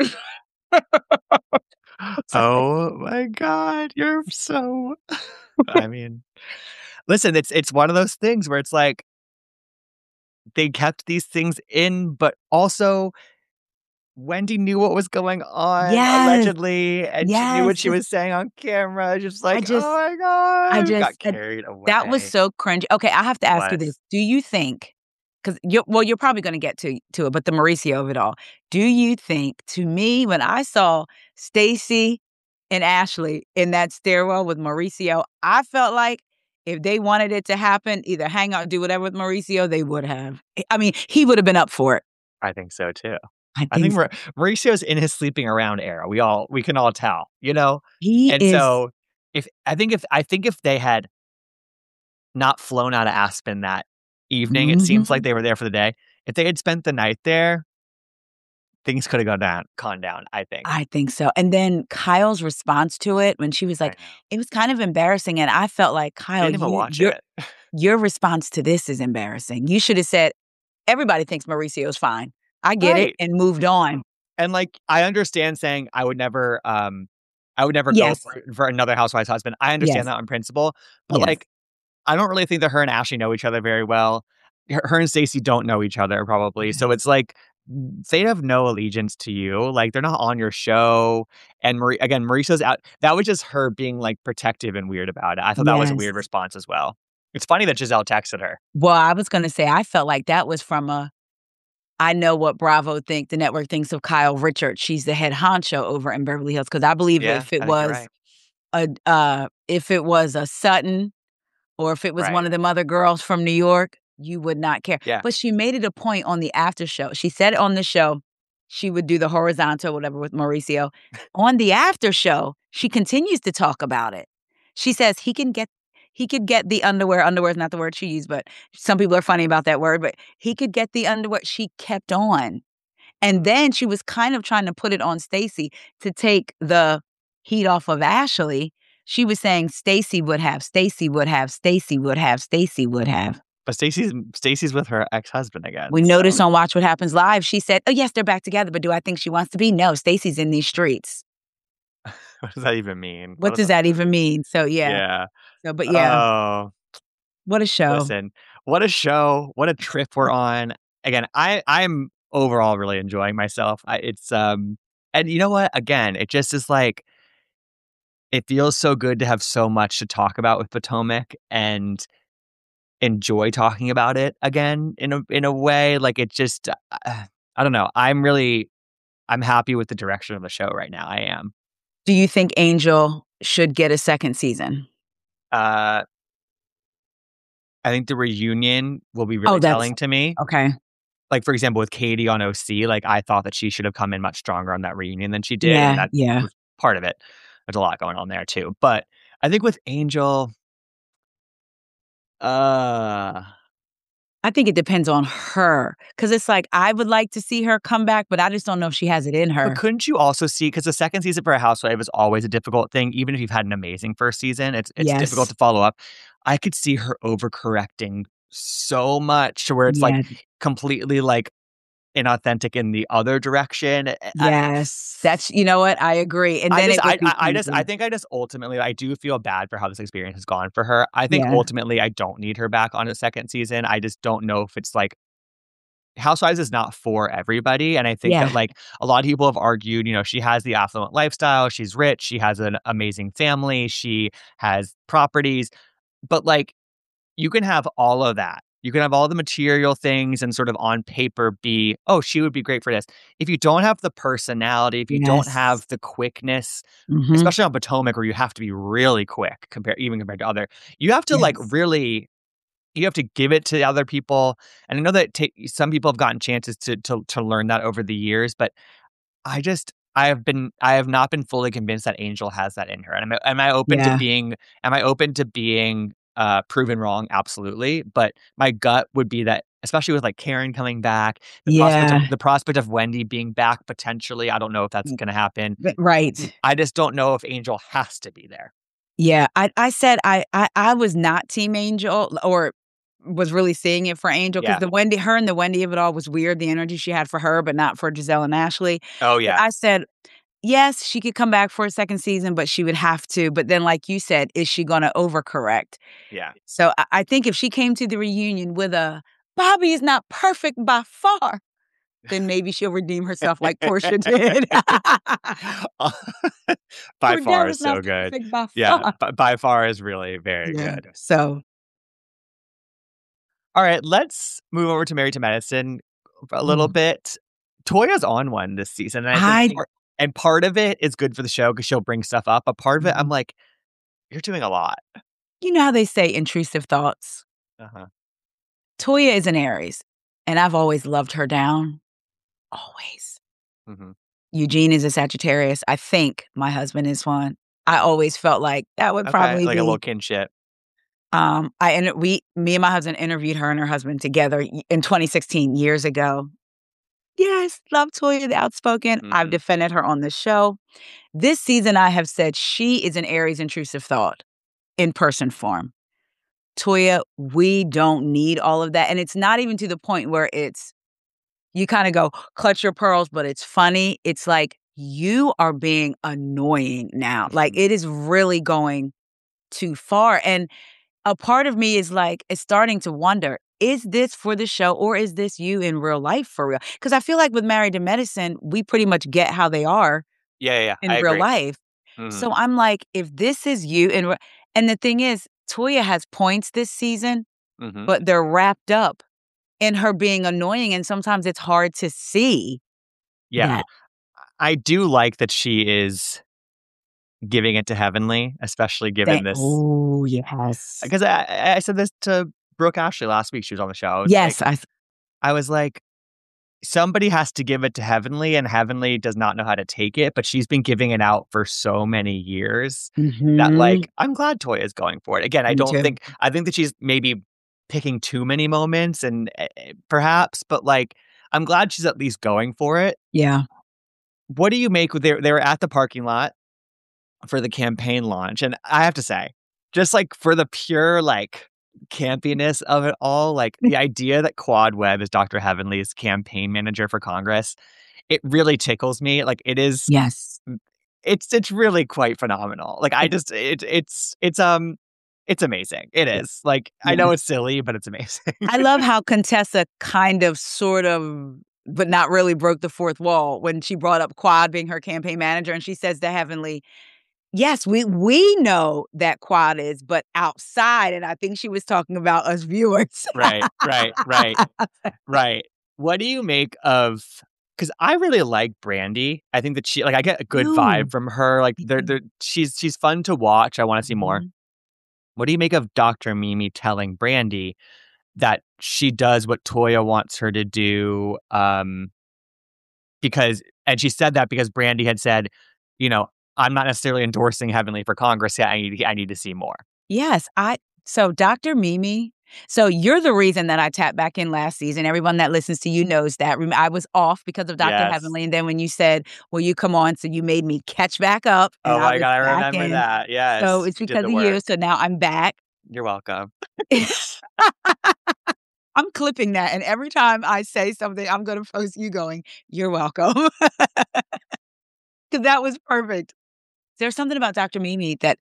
Oh my God, you're so. I mean, listen, it's it's one of those things where it's like they kept these things in, but also Wendy knew what was going on, Yes. allegedly, and she knew what Yes. she was saying on camera. Just like, just- oh my God, I got just- carried away. That was so cringy. Okay, I have to It ask you was. this. Do you think, because you're, well, you're probably going to get to, to it, but the Mauricio of it all. Do you think, to me, when I saw Stacey and Ashley in that stairwell with Mauricio, I felt like if they wanted it to happen, either hang out, do whatever with Mauricio, they would have. I mean, he would have been up for it. I think so too. I think, I think so. Mar- Mauricio's in his sleeping around era. We all we can all tell, you know. he And is. so if I think if I think if they had not flown out of Aspen that evening, it seems Mhm. like they were there for the day. If they had spent the night there, things could have gone down, gone down. I think. I think so. And then Kyle's response to it when she was like, I know. it was kind of embarrassing. And I felt like, Kyle, Didn't even you, watch your, it. your response to this is embarrassing. You should have said, everybody thinks Mauricio's fine. I get Right. it, and moved on. And like, I understand saying I would never, um, I would never Yes. go for, for another housewife's husband. I understand Yes. that on principle, but Yes. like, I don't really think that her and Ashley know each other very well. Her, her and Stacey don't know each other probably, so it's like they have no allegiance to you. Like they're not on your show. And Marie, again, Mauricio's out. That was just her being like protective and weird about it. I thought that was a Yes. weird response as well. It's funny that Giselle texted her. Well, I was going to say, I felt like that was from a, I know what Bravo think, the network thinks of Kyle Richards. She's the head honcho over in Beverly Hills. Because I believe Yeah, if it I think you're was right. a, uh, if it was a Sutton, or if it was Right. one of them other girls from New York, you would not care. Yeah. But she made it a point on the after show. She said on the show, she would do the horizontal, whatever, with Mauricio. On the after show, she continues to talk about it. She says he can get, he could get the underwear. Underwear is not the word she used, but some people are funny about that word, but he could get the underwear. She kept on. And then she was kind of trying to put it on Stacey to take the heat off of Ashley. She was saying Stacey would have, Stacey would have, Stacey would have, Stacey would have. But Stacey's Stacey's with her ex-husband again. We so- noticed on Watch What Happens Live, she said, oh, yes, they're back together, but do I think she wants to be? No, Stacey's in these streets. What does that even mean? What does that even mean? So, yeah. Yeah. So, but yeah, Oh, what a show. listen, what a show! What a trip we're on. Again, I I'm overall really enjoying myself. I, it's um, and you know what? Again, it just is like it feels so good to have so much to talk about with Potomac and enjoy talking about it again in a in a way. Like it just, uh, I don't know. I'm really, I'm happy with the direction of the show right now. I am. Do you think Angel should get a second season? Uh, I think the reunion will be Oh, really that's- telling to me. Okay. Like, for example, with Katie on O C, like, I thought that she should have come in much stronger on that reunion than she did. Yeah, And that yeah. was part of it. There's a lot going on there, too. But I think with Angel, uh, I think it depends on her. Because it's like, I would like to see her come back, but I just don't know if she has it in her. but couldn't you also see, because the second season for a housewife is always a difficult thing, even if you've had an amazing first season, it's it's Yes. difficult to follow up. I could see her overcorrecting so much to where it's Yeah. like completely like inauthentic in the other direction. I, Yes. That's, you know what? I agree. And I then just, it would I, be I I just, I cheesy. think I just ultimately, I do feel bad for how this experience has gone for her. I think Yeah. ultimately, I don't need her back on a second season. I just don't know if it's like Housewives is not for everybody. And I think Yeah. that like a lot of people have argued, you know, she has the affluent lifestyle, she's rich, she has an amazing family, she has properties, but like you can have all of that. You can have all the material things and sort of on paper be, oh, she would be great for this. If you don't have the personality, if you don't Yes. have the quickness, Mhm. especially on Potomac where you have to be really quick compared even compared to other, you have to like Yes. really you have to give it to other people. And I know that ta some people have gotten chances to to to learn that over the years, but I just I have been I have not been fully convinced that Angel has that in her. And am I am I open to Yeah. being am I open to being uh, proven wrong? Absolutely. But my gut would be that, especially with like Karen coming back, the prospect of Yeah. the prospect of Wendy being back potentially. I don't know if that's Mm, going to happen. b right. I just don't know if Angel has to be there. Yeah. I I said I I I was not team Angel or was really seeing it for Angel because Yeah. the Wendy her and the Wendy of it all was weird, the energy she had for her, but not for Giselle and Ashley. Oh But yeah. I said, yes, she could come back for a second season, but she would have to. But then, like you said, is she gonna overcorrect? Yeah. So I I think if she came to the reunion with a, "Bobby is not perfect by far," then maybe she'll redeem herself like Portia did. By far Cordell is is not so good. perfect by Yeah, far. b by far is really very Yeah. good. So All right, let's move over to Married to Medicine for a little mm, bit. Toya's on one this season, and I think I part and part of it is good for the show because 'cause she'll bring stuff up, but part of it, I'm mhm. like, "You're doing a lot." You know how they say intrusive thoughts? Uh-huh. Toya is an Aries, and I've always loved her down. Always. Mhm. Eugene is a Sagittarius. I think my husband is one. I always felt like that would Okay, probably like a little be kinship. um, I and we me and my husband interviewed her and her husband together y in twenty sixteen, years ago. Yes, love Toya, the outspoken. I've Mhm. defended her on the show. This season, I have said she is an Aries intrusive thought in person form. Toya, we don't need all of that, and it's not even to the point where it's you kinda go, "Clutch your pearls," but it's funny. It's like, you are being annoying now. Like, Mhm. it is really going too far, and a part of me is, like, is starting to wonder, is this for the show or is this you in real life for real? Because I feel like with Married to Medicine, we pretty much get how they are Yeah, yeah, yeah, I in real agree. life. Mhm. So I'm like, if this is you in rea and the thing is, Toya has points this season, Mhm. but they're wrapped up in her being annoying, and sometimes it's hard to see Yeah. that. I do like that she is giving it to Heavenly, especially given Thank this oh, yes. 'cause I I I said this to Brooke Ashley last week, she was on the show. I was Yes, like I th I was like, somebody has to give it to Heavenly, and Heavenly does not know how to take it, but she's been giving it out for so many years that, Mhm. like, I'm glad Toya is going for it. Again, I Me don't too. think I think that she's maybe picking too many moments and, eh eh, perhaps, but, like, I'm glad she's at least going for it. Yeah. What do you make with they they were at the parking lot for the campaign launch, and I have to say, just, like, for the pure, like, campiness of it all, like, the idea that Quad Webb is Doctor Heavenly's campaign manager for Congress, it really tickles me, like, it is Yes. m it's it's really quite phenomenal, like, I It just it it's it's, um it's amazing, it yeah, is, like, I know yes. it's silly, but it's amazing. I love how Contessa kind of, sort of, but not really broke the fourth wall when she brought up Quad being her campaign manager, and she says to Heavenly, "Yes, we we know that Quad is, but outside," and I think she was talking about us viewers. Right, right, right. Right. What do you make of? Because I really like Brandy. I think that she like, I get a good You. vibe from her, like, they're Mhm. they're she's she's fun to watch, I wanna see more. Mhm. What do you make of Doctor Mimi telling Brandy that she does what Toya wants her to do, um, because and she said that because Brandy had said, you know, "I'm not necessarily endorsing Heavenly for Congress yet, I need I need to see more." Yes, I so Doctor Mimi so you're the reason that I tapped back in last season. Everyone that listens to you knows that. Rem I was off because of Doctor Yes. Heavenly, and then when you said, "Will you come on?" So you made me catch back up, and Oh I my was god, I back remember in. that, So yes. it's You did because the of you, work. so now I'm back. You're welcome. I'm clipping that. And every time I say something, I'm going to post you going, you're welcome. Because that was perfect. There's something about Doctor Mimi that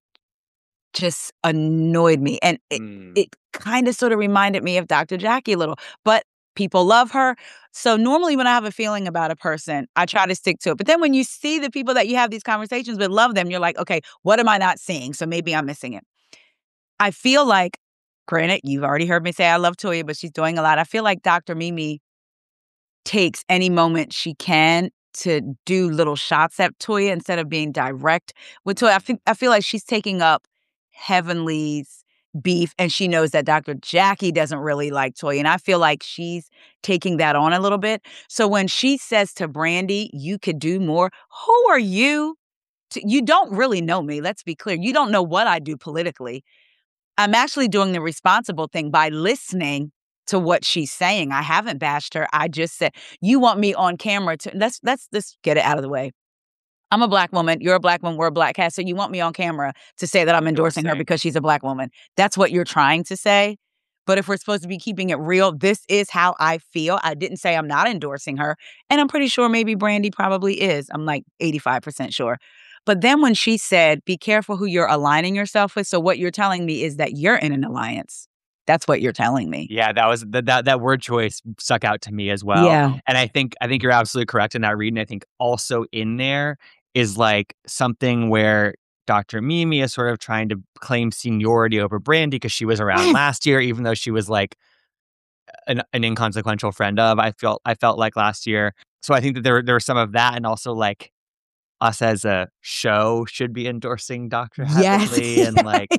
just annoyed me. And it, Mm. it kind of sort of reminded me of Doctor Jackie a little. But people love her. So normally when I have a feeling about a person, I try to stick to it. But then when you see the people that you have these conversations with love them, you're like, okay, what am I not seeing? So maybe I'm missing it. I feel like, granted, you've already heard me say I love Toya, but she's doing a lot. I feel like Doctor Mimi takes any moment she can to do little shots at Toya instead of being direct with Toya. I, think, I feel like she's taking up Heavenly's beef, and she knows that Doctor Jackie doesn't really like Toya, and I feel like she's taking that on a little bit. So when she says to Brandy, you could do more, who are you? To, you don't really know me, let's be clear. You don't know what I do politically. I'm actually doing the responsible thing by listening to what she's saying. I haven't bashed her. I just said, you want me on camera to, let's, let's, let's get it out of the way. I'm a Black woman. You're a Black woman. We're a Black cast. So you want me on camera to say that I'm endorsing her because she's a Black woman. That's what you're trying to say. But if we're supposed to be keeping it real, this is how I feel. I didn't say I'm not endorsing her. And I'm pretty sure maybe Brandy probably is. I'm like eighty-five percent sure. But then when she said, be careful who you're aligning yourself with. So what you're telling me is that you're in an alliance. That's what you're telling me. Yeah, that was that that that word choice stuck out to me as well. Yeah. And I think I think you're absolutely correct in that read. And I think also in there is like something where Doctor Mimi is sort of trying to claim seniority over Brandy because she was around last year, even though she was like an, an inconsequential friend of. I felt I felt like last year. So I think that there there was some of that, and also like us as a show should be endorsing Doctor Heavenly, yes. and like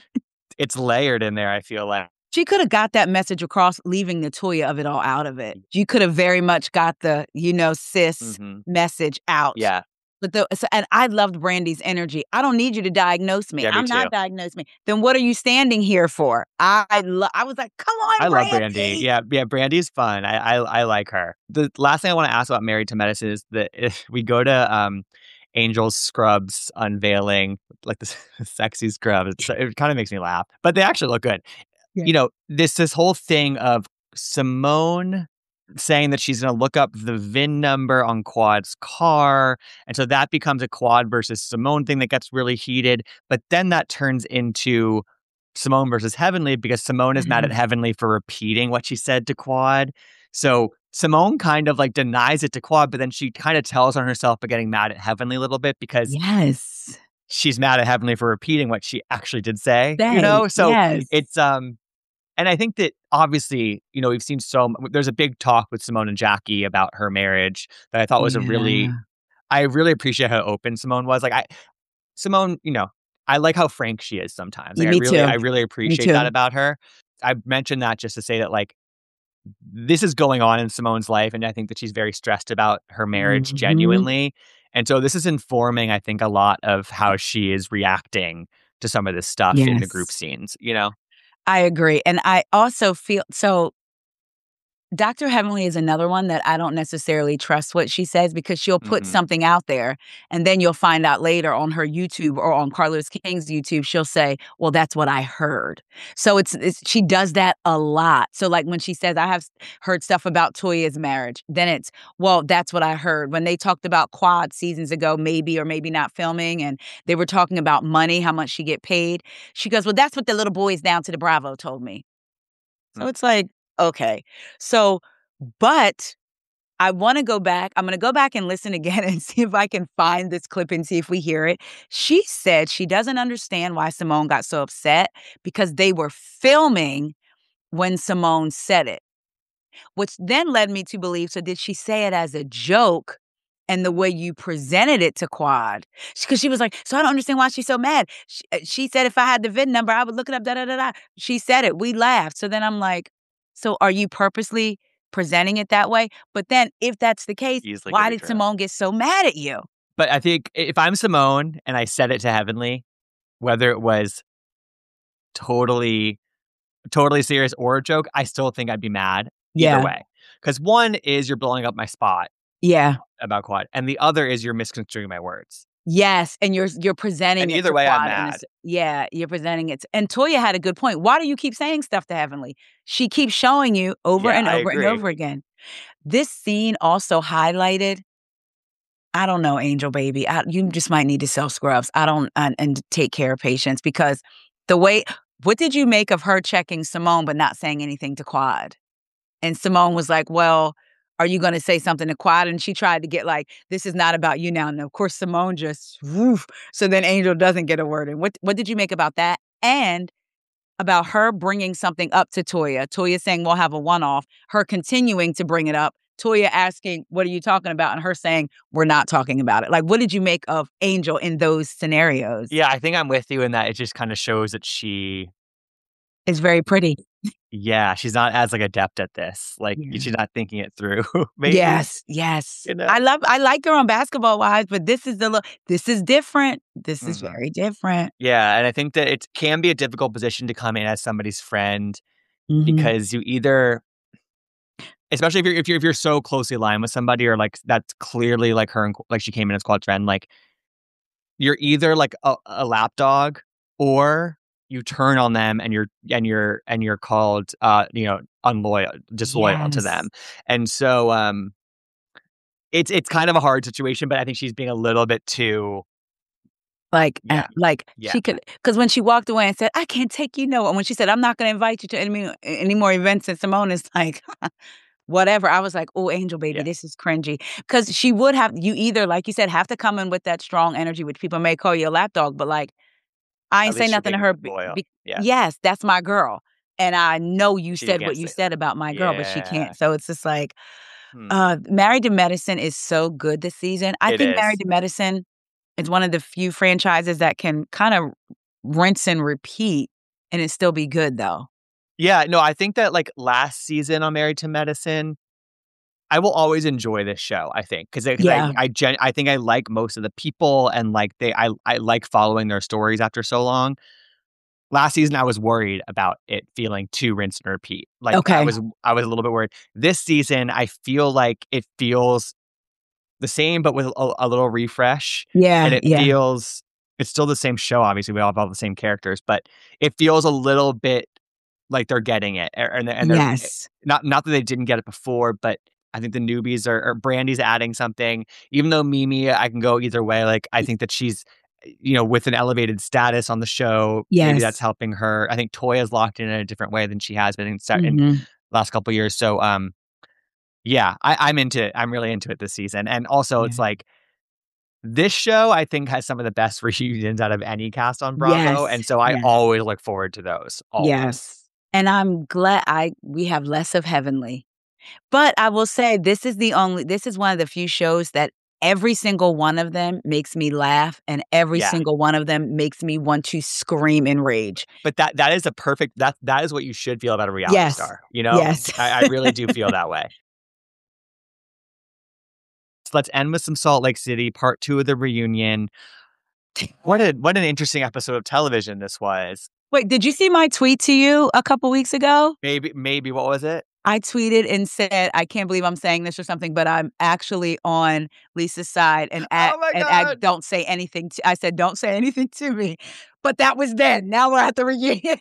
it's layered in there. I feel like. She could have got that message across, leaving the Toya of it all out of it. You could have very much got the, you know, sis Mm-hmm. message out. Yeah. But the, so, and I loved Brandy's energy. I don't need you to diagnose me. Yeah, me I'm too. not diagnosing me. Then what are you standing here for? I I, lo- I was like, come on, I Brandy. love Brandy. Yeah, yeah, Brandy's fun. I, I I like her. The last thing I want to ask about Married to Medicine is that if we go to um, Angel's Scrubs unveiling, like the sexy scrubs. It's, it kind of makes me laugh, but they actually look good. Yeah. You know, this this whole thing of Simone saying that she's going to look up the V I N number on Quad's car. And so that becomes a Quad versus Simone thing that gets really heated. But then that turns into Simone versus Heavenly because Simone is mm-hmm. mad at Heavenly for repeating what she said to Quad. So Simone kind of like denies it to Quad, but then she kind of tells on herself by getting mad at Heavenly a little bit because yes. she's mad at Heavenly for repeating what she actually did say, say you know? So yes. it's, um, and I think that obviously, you know, we've seen so, there's a big talk with Simone and Jackie about her marriage that I thought was yeah. a really, I really appreciate how open Simone was. Like I, Simone, you know, I like how frank she is sometimes. Like, Me I really, too. I really appreciate that about her. I mentioned that just to say that like, this is going on in Simone's life. And I think that she's very stressed about her marriage mm-hmm. genuinely. And so this is informing, I think, a lot of how she is reacting to some of this stuff yes. in the group scenes, you know? I agree. And I also feel, so Doctor Heavenly is another one that I don't necessarily trust what she says because she'll put mm-hmm. something out there and then you'll find out later on her YouTube or on Carlos King's YouTube, she'll say, well, that's what I heard. So it's, it's she does that a lot. So like when she says, I have heard stuff about Toya's marriage, then it's, well, that's what I heard. When they talked about Quad seasons ago, maybe or maybe not filming, and they were talking about money, how much she get paid, she goes, well, that's what the little boys down to the Bravo told me. So mm-hmm. it's like, okay. So, but I want to go back. I'm going to go back and listen again and see if I can find this clip and see if we hear it. She said she doesn't understand why Simone got so upset because they were filming when Simone said it, which then led me to believe, so did she say it as a joke? And the way you presented it to Quad, because she, she was like, so I don't understand why she's so mad. She, she said, if I had the V I N number, I would look it up, da, da, da, da. She said it. We laughed. So then I'm like, so are you purposely presenting it that way? But then if that's the case, Easily why did true. Simone get so mad at you? But I think if I'm Simone and I said it to Heavenly, whether it was totally, totally serious or a joke, I still think I'd be mad either yeah. way. Because one is you're blowing up my spot. Yeah. About Quad. And the other is you're misconstruing my words. Yes, and you're you're presenting And it either to way, I'm Quad in a mad. s yeah, you're presenting it and Toya had a good point. Why do you keep saying stuff to Heavenly? She keeps showing you over Yeah, and I over and agree. over again. This scene also highlighted I don't know, Angel Baby. I you just might need to sell scrubs. I don't and and take care of patients because the way what did you make of her checking Simone but not saying anything to Quad? And Simone was like, "Well, are you gonna say something to Quad?" And she tried to get like, "This is not about you now." And of course, Simone just woof. So then Angel doesn't get a word in. What what did you make about that? And about her bringing something up to Toya. Toya saying, "We'll have a one-off." Her continuing to bring it up. Toya asking, "What are you talking about?" And her saying, "We're not talking about it." Like, what did you make of Angel in those scenarios? Yeah, I think I'm with you in that it just kinda shows that she It's very pretty. yeah, she's not as, like, adept at this. Like, Yeah. she's not thinking it through, maybe, Yes, yes. you know? I love I like her on Basketball Wives, but this is the look this is different. This is Mhm. very different. Yeah, and I think that it can be a difficult position to come in as somebody's friend Mhm. because you either especially if you're if you're if you're so closely aligned with somebody or, like, that's clearly, like, her and like, she came in as Quad's friend, like, you're either, like, a a lapdog or you turn on them and you're and you're and you're called, uh, you know, unloyal disloyal to Yes. them. And so, um, it's it's kind of a hard situation, but I think she's being a little bit too Like, uh, yeah, like, yeah. she could, because when she walked away and said, "I can't take you nowhere," and when she said, "I'm not gonna invite you to any any more events," and Simone is like, whatever, I was like, "Oh, Angel Baby, Yeah. this is cringy." Because she would have you either, like you said, have to come in with that strong energy, which people may call you a lapdog, but, like, I At ain't say least you're nothing to being her be loyal. be Yeah. yes, that's my girl, and I know you She said can't what you say that. said about my girl, but she Yeah. can't, so it's just like, Hmm. uh, Married to Medicine is so good this season. I It think Married is. to Medicine is one of the few franchises that can kinda rinse and repeat and it still be good, though. Yeah, no, I think that, like, last season on Married to Medicine, I will always enjoy this show, I think, 'cause I 'cause I Yeah. I gen I think I like most of the people and, like, they I I like following their stories after so long. Last season, I was worried about it feeling too rinse and repeat. Like, I Okay. was I was a little bit worried. This season, I feel like it feels the same, but with a a little refresh, and Yeah, it yeah. feels it's still the same show, obviously, we all have all the same characters, but it feels a little bit like they're getting it, a and they're and they're eh, Yes. not not that they didn't get it before, but I think the newbies are or Brandy's adding something. Even though Mimi, I can go either way, like, I think that she's, eh, you know, with an elevated status on the show, maybe that's Yes. helping her. I think Toya's locked in in a different way than she has been in cer in Mhm. last couple years, so, um, yeah, I I'm into it. I'm really into it this season, and also it's Yeah. like, this show, I think, has some of the best reunions out of any cast on Bravo, Yes. and so I Yes. always look forward to those, Yes. always. And I'm glad I we have less of Heavenly. But I will say this is the only this is one of the few shows that every single one of them makes me laugh, and every Yeah. single one of them makes me want to scream in rage. But that that is a perfect that that is what you should feel about a reality Yes. star, you know? Yes. I I really do feel that way. So let's end with some Salt Lake City, part two of the reunion. What a what an interesting episode of television this was. Wait, did you see my tweet to you a couple weeks ago? Maybe maybe what was it? I tweeted and said, "I can't believe I'm saying this or something, but I'm actually on Lisa's side and at Oh my and god! at don't say anything to" I said, "Don't say anything to me." But that was then. Now we're at the reunion.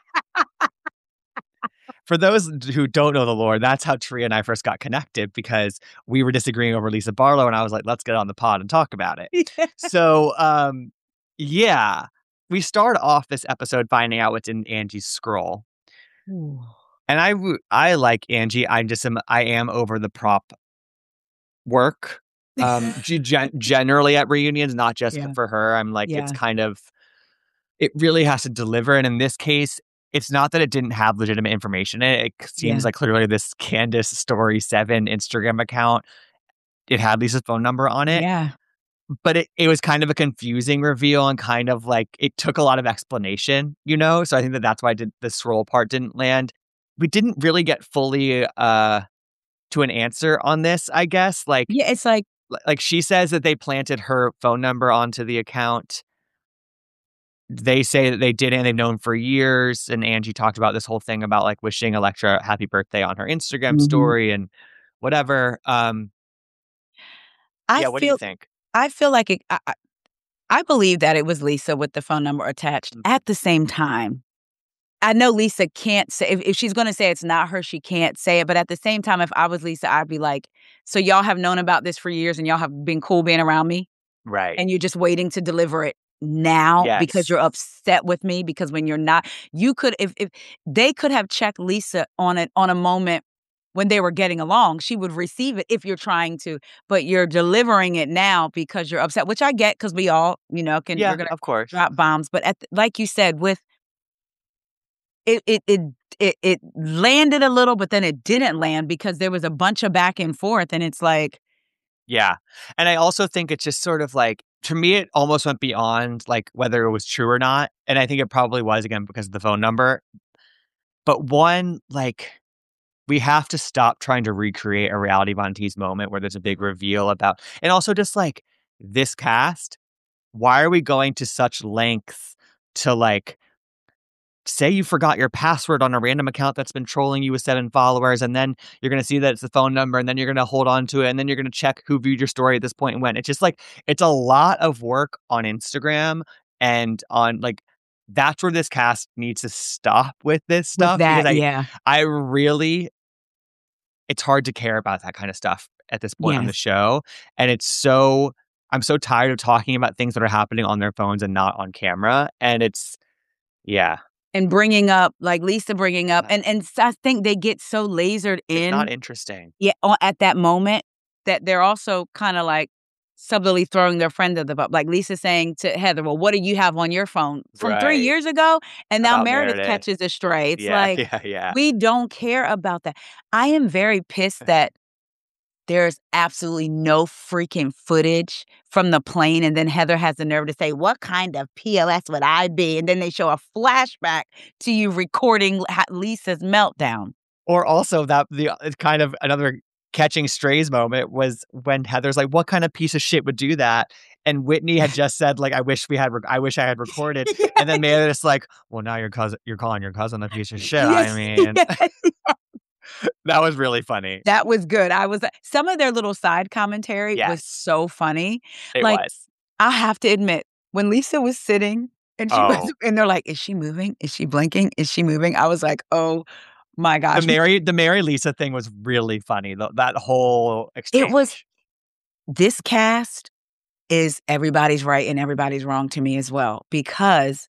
For those who don't know the lore, that's how Tria and I first got connected because we were disagreeing over Lisa Barlow, and I was like, "Let's get on the pod and talk about it." Yeah. So, um, yeah, we start off this episode finding out what's in Angie's scroll. Ooh. And I w I like Angie. I just am I am over the prop work. Um, ge gen generally at reunions, not just Yeah. for her. I'm like, it's Yeah. kind of it really has to deliver, and in this case, it's not that it didn't have legitimate information in it. It c seems Yeah. like clearly this Candace Story seven Instagram account, it had Lisa's phone number on it, Yeah. but it it was kind of a confusing reveal and kind of like it took a lot of explanation, you know? So I think that that's why did the scroll part didn't land. We didn't really get fully, uh, to an answer on this, I guess, like Yeah, it's like li like, she says that they planted her phone number onto the account. They say that they did, and they've known for years, and Angie talked about this whole thing about, like, wishing Elektra happy birthday on her Instagram Mhm. story and whatever, um I yeah, what do you feel think? I feel like it I I believe that it was Lisa with the phone number attached. At the same time, I know Lisa can't say if, if she's going to say it's not her, she can't say it. But at the same time, if I was Lisa, I'd be like, so y'all have known about this for years and y'all have been cool being around me? Right. And you're just waiting to deliver it now Yes. because you're upset with me? Because when you're not, you could, if, if they could have checked Lisa on it on a moment when they were getting along, she would receive it if you're trying to, but you're delivering it now because you're upset, which I get because we all, you know, can, Yeah, we're going of to course. drop bombs. But at the, like you said, with it, it, it, it, it landed a little, but then it didn't land because there was a bunch of back and forth. And it's like, yeah. And I also think it's just sort of like, to me, it almost went beyond like whether it was true or not. And I think it probably was, again, because of the phone number. But one, like, we have to stop trying to recreate a reality Von Teese moment where there's a big reveal about, and also just like this cast, why are we going to such lengths to like, say you forgot your password on a random account that's been trolling you with seven followers, and then you're going to see that it's the phone number, and then you're going to hold on to it, and then you're going to check who viewed your story at this point and when. It's just like, it's a lot of work on Instagram and on like, that's where this cast needs to stop with this with stuff that, because I, yeah. I really, it's hard to care about that kind of stuff at this point on the Yes. show. And it's so, I'm so tired of talking about things that are happening on their phones and not on camera. And it's, yeah. And bringing up, like Lisa bringing up, and, and I think they get so lasered It's in. not interesting. Yeah, o- at that moment that they're also kind of like subtly throwing their friend at the butt. Like Lisa saying to Heather, well, what do you have on your phone from three Right. years ago? And now About Meredith, Meredith. catches a stray. It's Yeah, like, yeah, yeah. we don't care about that. I am very pissed that there's absolutely no freaking footage from the plane. And then Heather has the nerve to say, what kind of P O S would I be? And then they show a flashback to you recording ha- Lisa's meltdown. Or also that the uh, kind of another catching strays moment was when Heather's like, what kind of piece of shit would do that? And Whitney had just said, like, I wish we had, rec- I wish I had recorded. Yeah. And then Meredith's like, well, now your cousin, you're calling your cousin a piece of shit. Yes, I mean, yes. that was really funny. That was good. I was some of their little side commentary Yes. was so funny. It Like, was. I have to admit, when Lisa was sitting and she Oh. was, and they're like, "Is she moving? Is she blinking? Is she moving?" I was like, "Oh my gosh!" The Mary, the Mary Lisa thing was really funny. Th- that whole exchange. It was. This cast is everybody's right and everybody's wrong to me as well, because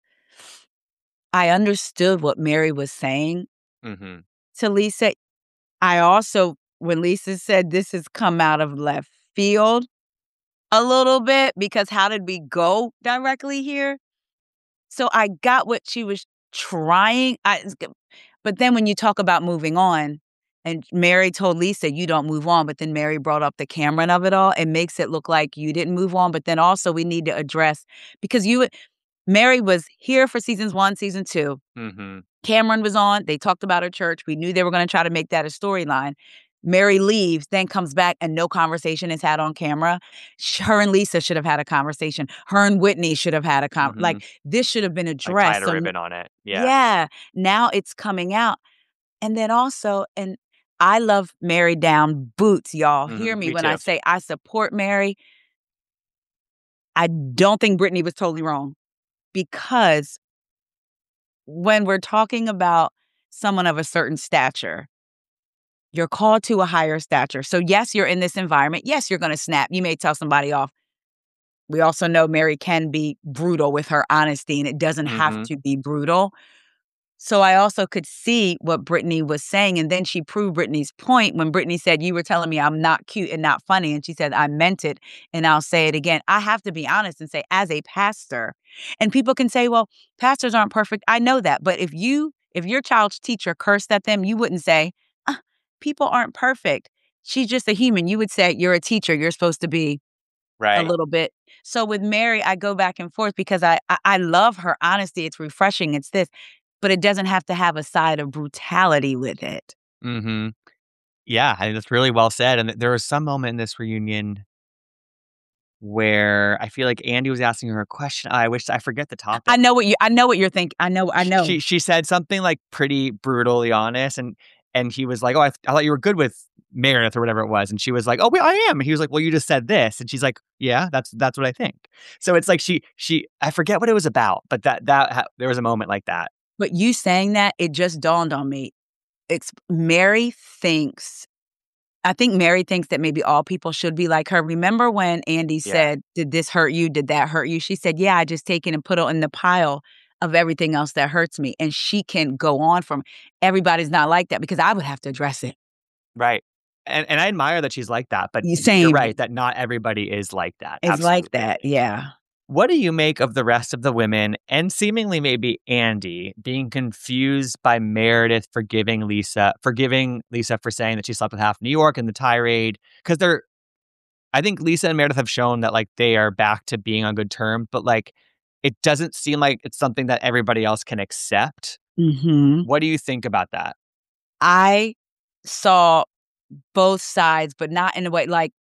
I understood what Mary was saying Mm-hmm. to Lisa. I also, when Lisa said this has come out of left field a little bit, because how did we go directly here? So I got what she was trying. I, but then when you talk about moving on, and Mary told Lisa, you don't move on, but then Mary brought up the Cameron of it all. It makes it look like you didn't move on. But then also we need to address, because you, Mary was here for seasons one, season two. Mm-hmm. Cameron was on. They talked about her church. We knew they were going to try to make that a storyline. Mary leaves, then comes back, and no conversation is had on camera. Her and Lisa should have had a conversation. Her and Whitney should have had a con. Mm-hmm. Like, this should have been Like addressed. tied a So, ribbon on it. Yeah. yeah. Now it's coming out. And then also, and I love Mary down boots, y'all. Mhm, Hear me, me when too. I say I support Mary. I don't think Brittany was totally wrong, because when we're talking about someone of a certain stature, you're called to a higher stature. So yes, you're in this environment. Yes, you're going to snap. You may tell somebody off. We also know Mary can be brutal with her honesty, and it doesn't have Mhm. to be brutal. So I also could see what Brittany was saying. And then she proved Brittany's point when Brittany said, you were telling me I'm not cute and not funny. And she said, I meant it. And I'll say it again. I have to be honest and say, as a pastor, and people can say, well, pastors aren't perfect. I know that. But if you, if your child's teacher cursed at them, you wouldn't say, ah, people aren't perfect. She's just a human. You would say, you're a teacher. You're supposed to be Right. a little bit. So with Mary, I go back and forth because I, I, I love her honesty. It's refreshing. It's this. But it doesn't have to have a side of brutality with it. Mm-hmm. Yeah, I think that's really well said. And there was some moment in this reunion where I feel like Andy was asking her a question. I wish I forget the topic. I know what you. I know what you're thinking. I know. I know. She she said something like pretty brutally honest, and And he was like, oh, I, th- I thought you were good with Meredith or whatever it was. And she was like, oh, wait, I am. And he was like, well, you just said this. And she's like, yeah, that's that's what I think. So it's like she, she I forget what it was about, but that, that ha- there was a moment like that. But you saying that, it just dawned on me. It's Mary thinks, I think Mary thinks that maybe all people should be like her. Remember when Andy Yeah. said, did this hurt you? Did that hurt you? She said, yeah, I just take it and put it in the pile of everything else that hurts me. And she can go on from, everybody's not like that, because I would have to address it. Right. And and I admire that she's like that, but You same. you're right that not everybody is like that. It's Absolutely. like that, yeah. What do you make of the rest of the women, and seemingly maybe Andy, being confused by Meredith forgiving Lisa, forgiving Lisa for saying that she slept with half New York in the tirade? Because they're, I think Lisa and Meredith have shown that like they are back to being on good terms, but like it doesn't seem like it's something that everybody else can accept. Mm-hmm. What do you think about that? I saw both sides, but not in a way like,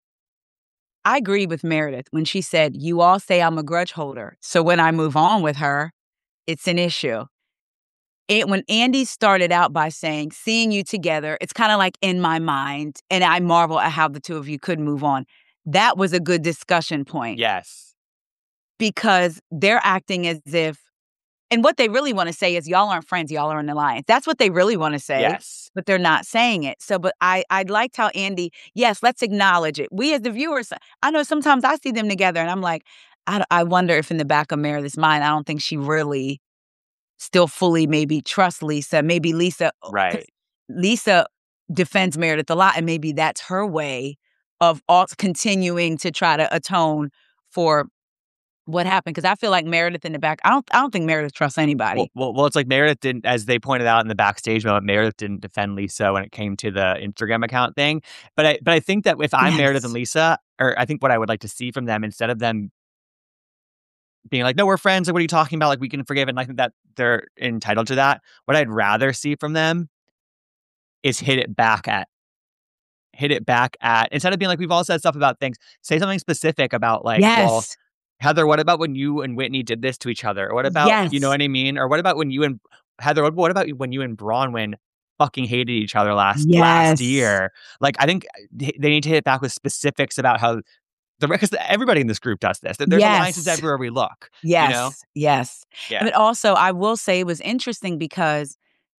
I agree with Meredith when she said, you all say I'm a grudge holder. So when I move on with her, it's an issue. It, when Andy started out by saying, seeing you together, it's kind of like in my mind, and I marvel at how the two of you could move on. That was a good discussion point. Yes. Because they're acting as if, and what they really want to say is, y'all aren't friends, y'all are an alliance. That's what they really want to say. Yes. But they're not saying it. So, but I, I liked how Andy, yes, let's acknowledge it. We as the viewers, I know sometimes I see them together and I'm like, I, I wonder if in the back of Meredith's mind, I don't think she really still fully maybe trusts Lisa. Maybe Lisa, Right. Lisa defends Meredith a lot, and maybe that's her way of all, continuing to try to atone for what happened. Because I feel like Meredith in the back, I don't I don't think Meredith trusts anybody. Well, well, well, it's like Meredith didn't, as they pointed out in the backstage moment, Meredith didn't defend Lisa when it came to the Instagram account thing. But I, but I think that if I'm Yes. Meredith and Lisa, or I think what I would like to see from them, instead of them being like, no, we're friends, like, what are you talking about? Like, we can forgive. And I think that they're entitled to that. What I'd rather see from them is hit it back at, hit it back at, instead of being like, we've all said stuff about things, say something specific about like, yes. well, Heather, what about when you and Whitney did this to each other? Or what about, Yes. you know what I mean? Or what about when you and, Heather, what, what about when you and Bronwyn fucking hated each other last Yes. last year? Like, I think they need to hit it back with specifics about how, the because everybody in this group does this. There's Yes. alliances everywhere we look. Yes. You know? Yes. Yeah. But also, I will say it was interesting because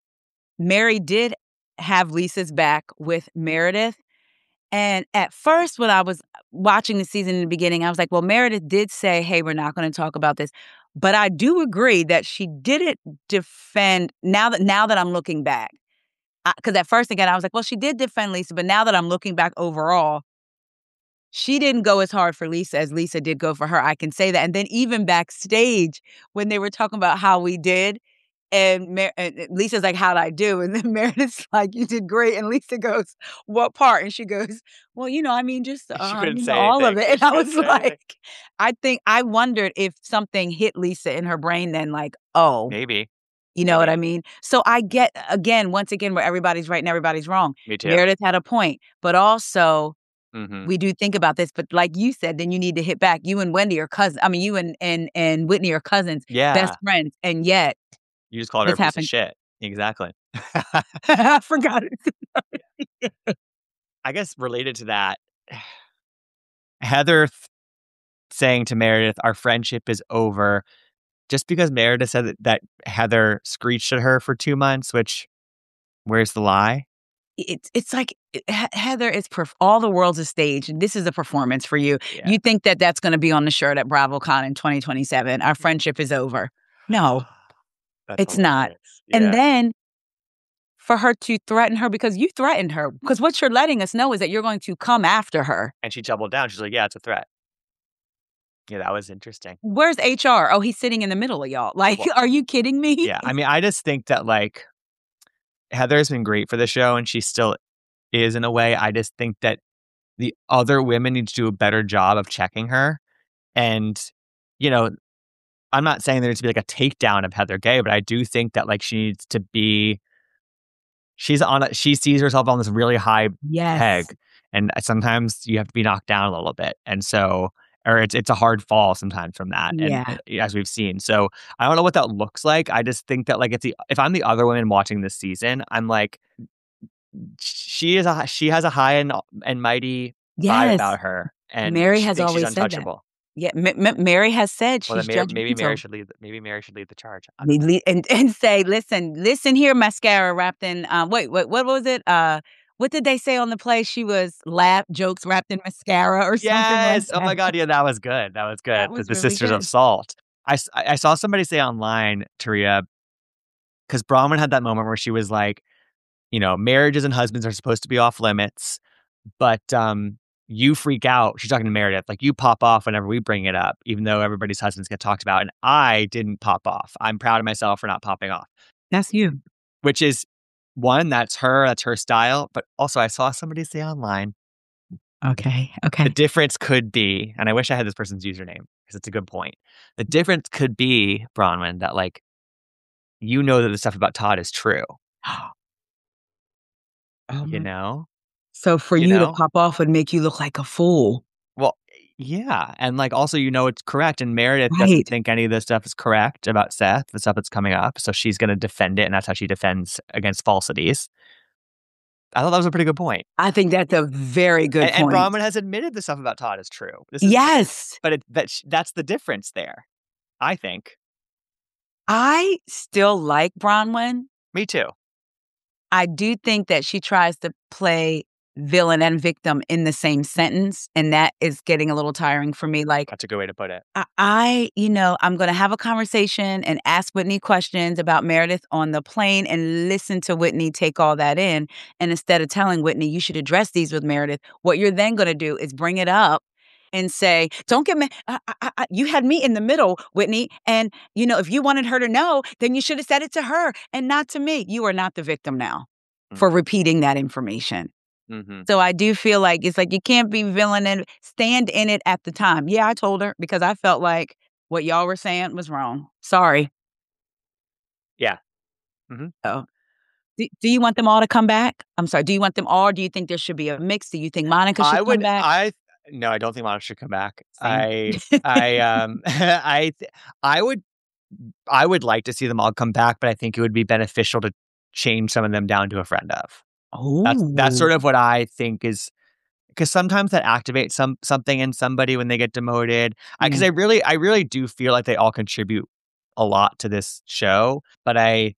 Mary did have Lisa's back with Meredith. And at first, when I was watching the season in the beginning, I was like, well, Meredith did say, hey, we're not going to talk about this. But I do agree that she didn't defend, now that now that I'm looking back. Because at first, again, I was like, well, she did defend Lisa. But now that I'm looking back overall, she didn't go as hard for Lisa as Lisa did go for her. I can say that. And then even backstage, when they were talking about how we did, and, Mer- and Lisa's like, how'd I do? And then Meredith's like, you did great. And Lisa goes, what part? And she goes, well, you know, I mean, just um, you know, all of it. And I was like, I think, I wondered if something hit Lisa in her brain then, like, oh. Maybe. You know Maybe. What I mean? So I get, again, once again, where everybody's right and everybody's wrong. Me too. Meredith had a point. But also, mm-hmm. we do think about this. But like you said, then you need to hit back. You and Wendy are cousins. I mean, you and, and, and Whitney are cousins. Yeah. Best friends. And yet. You just called her a piece happened. Of shit. Exactly. I forgot it. I guess related to that, Heather th- saying to Meredith, our friendship is over, just because Meredith said that, that Heather screeched at her for two months, which, where's the lie? It's it's like, Heather, it's perf- all the world's a stage. And this is a performance for you. Yeah. You think that that's going to be on the shirt at BravoCon in twenty twenty-seven. Our friendship is over. No. That's it's not. Yeah. And then for her to threaten her, because you threatened her, because what you're letting us know is that you're going to come after her. And she doubled down. She's like, yeah, it's a threat. Yeah, that was interesting. Where's H R? Oh, he's sitting in the middle of y'all. Like, well, are you kidding me? Yeah. I mean, I just think that like Heather's been great for the show and she still is in a way. I just think that the other women need to do a better job of checking her. And, you know, I'm not saying there needs to be like a takedown of Heather Gay, but I do think that like she needs to be, she's on, a, she sees herself on this really high yes. peg. And sometimes you have to be knocked down a little bit. And so, or it's it's a hard fall sometimes from that. Yeah. And as we've seen. So I don't know what that looks like. I just think that like if the, if I'm the other women watching this season, I'm like, she is a she has a high and and mighty vibe Yes. about her, and Mary she has thinks she's always said that. untouchable. Yeah, M- M- Mary has said Well, then she's Mary, maybe Mary judgmental. should lead. Maybe Mary should lead the charge. I We don't know. le- and and say, listen, listen here, mascara wrapped in. Um, wait, wait, what was it? Uh, what did they say on the play? She was laugh jokes wrapped in mascara or something like Yes. Oh my that. God. Yeah, that was good. That was good. That The, was the really Sisters of good. Salt. I, s- I I saw somebody say online, Taria, because Bronwyn had that moment where she was like, you know, marriages and husbands are supposed to be off limits, but um, you freak out. She's talking to Meredith, like you pop off whenever we bring it up, even though everybody's husbands get talked about. And I didn't pop off. I'm proud of myself for not popping off, That's you. which is one, that's her, that's her style. But also, I saw somebody say online, Okay. the Okay. difference could be, and I wish I had this person's username because it's a good point. The difference could be, Bronwyn, that like, you know that the stuff about Todd is true, Oh you my. know? So for You you to know? pop off would make you look like a fool. Well, yeah. And like also, you know, it's correct. And Meredith Right. doesn't think any of this stuff is correct about Seth, the stuff that's coming up. So she's going to defend it. And that's how she defends against falsities. I thought that was a pretty good point. I think that's a very good And, and point. Bronwyn has admitted the stuff about Todd is true. This is, Yes. But it, that, that's the difference there, I think. I still like Bronwyn. Me too. I do think that she tries to play villain and victim in the same sentence, and that is getting a little tiring for me. Like, That's a good way to put it. I, I you know, I'm going to have a conversation and ask Whitney questions about Meredith on the plane and listen to Whitney take all that in. And instead of telling Whitney, you should address these with Meredith, what you're then going to do is bring it up and say, don't get me, I, I, I, you had me in the middle, Whitney. And, you know, if you wanted her to know, then you should have said it to her and not to me. You are not the victim now Mm. for repeating that information. Mm-hmm. So I do feel like it's like you can't be villain and stand in it at the time. Yeah, I told her because I felt like what y'all were saying was wrong. Sorry. Yeah. Mm-hmm. Oh. Do, do you want them all to come back? I'm sorry. Do you want them all? Or do you think there should be a mix? Do you think Monica should I would, come back? I, no, I don't think Monica should come back. Same. I, I, um, I, th- I would, I would like to see them all come back, but I think it would be beneficial to change some of them down to a friend of. Oh, That's that's sort of what I think is, because sometimes that activates some something in somebody when they get demoted. Because I, Yeah. I really, I really do feel like they all contribute a lot to this show, but I,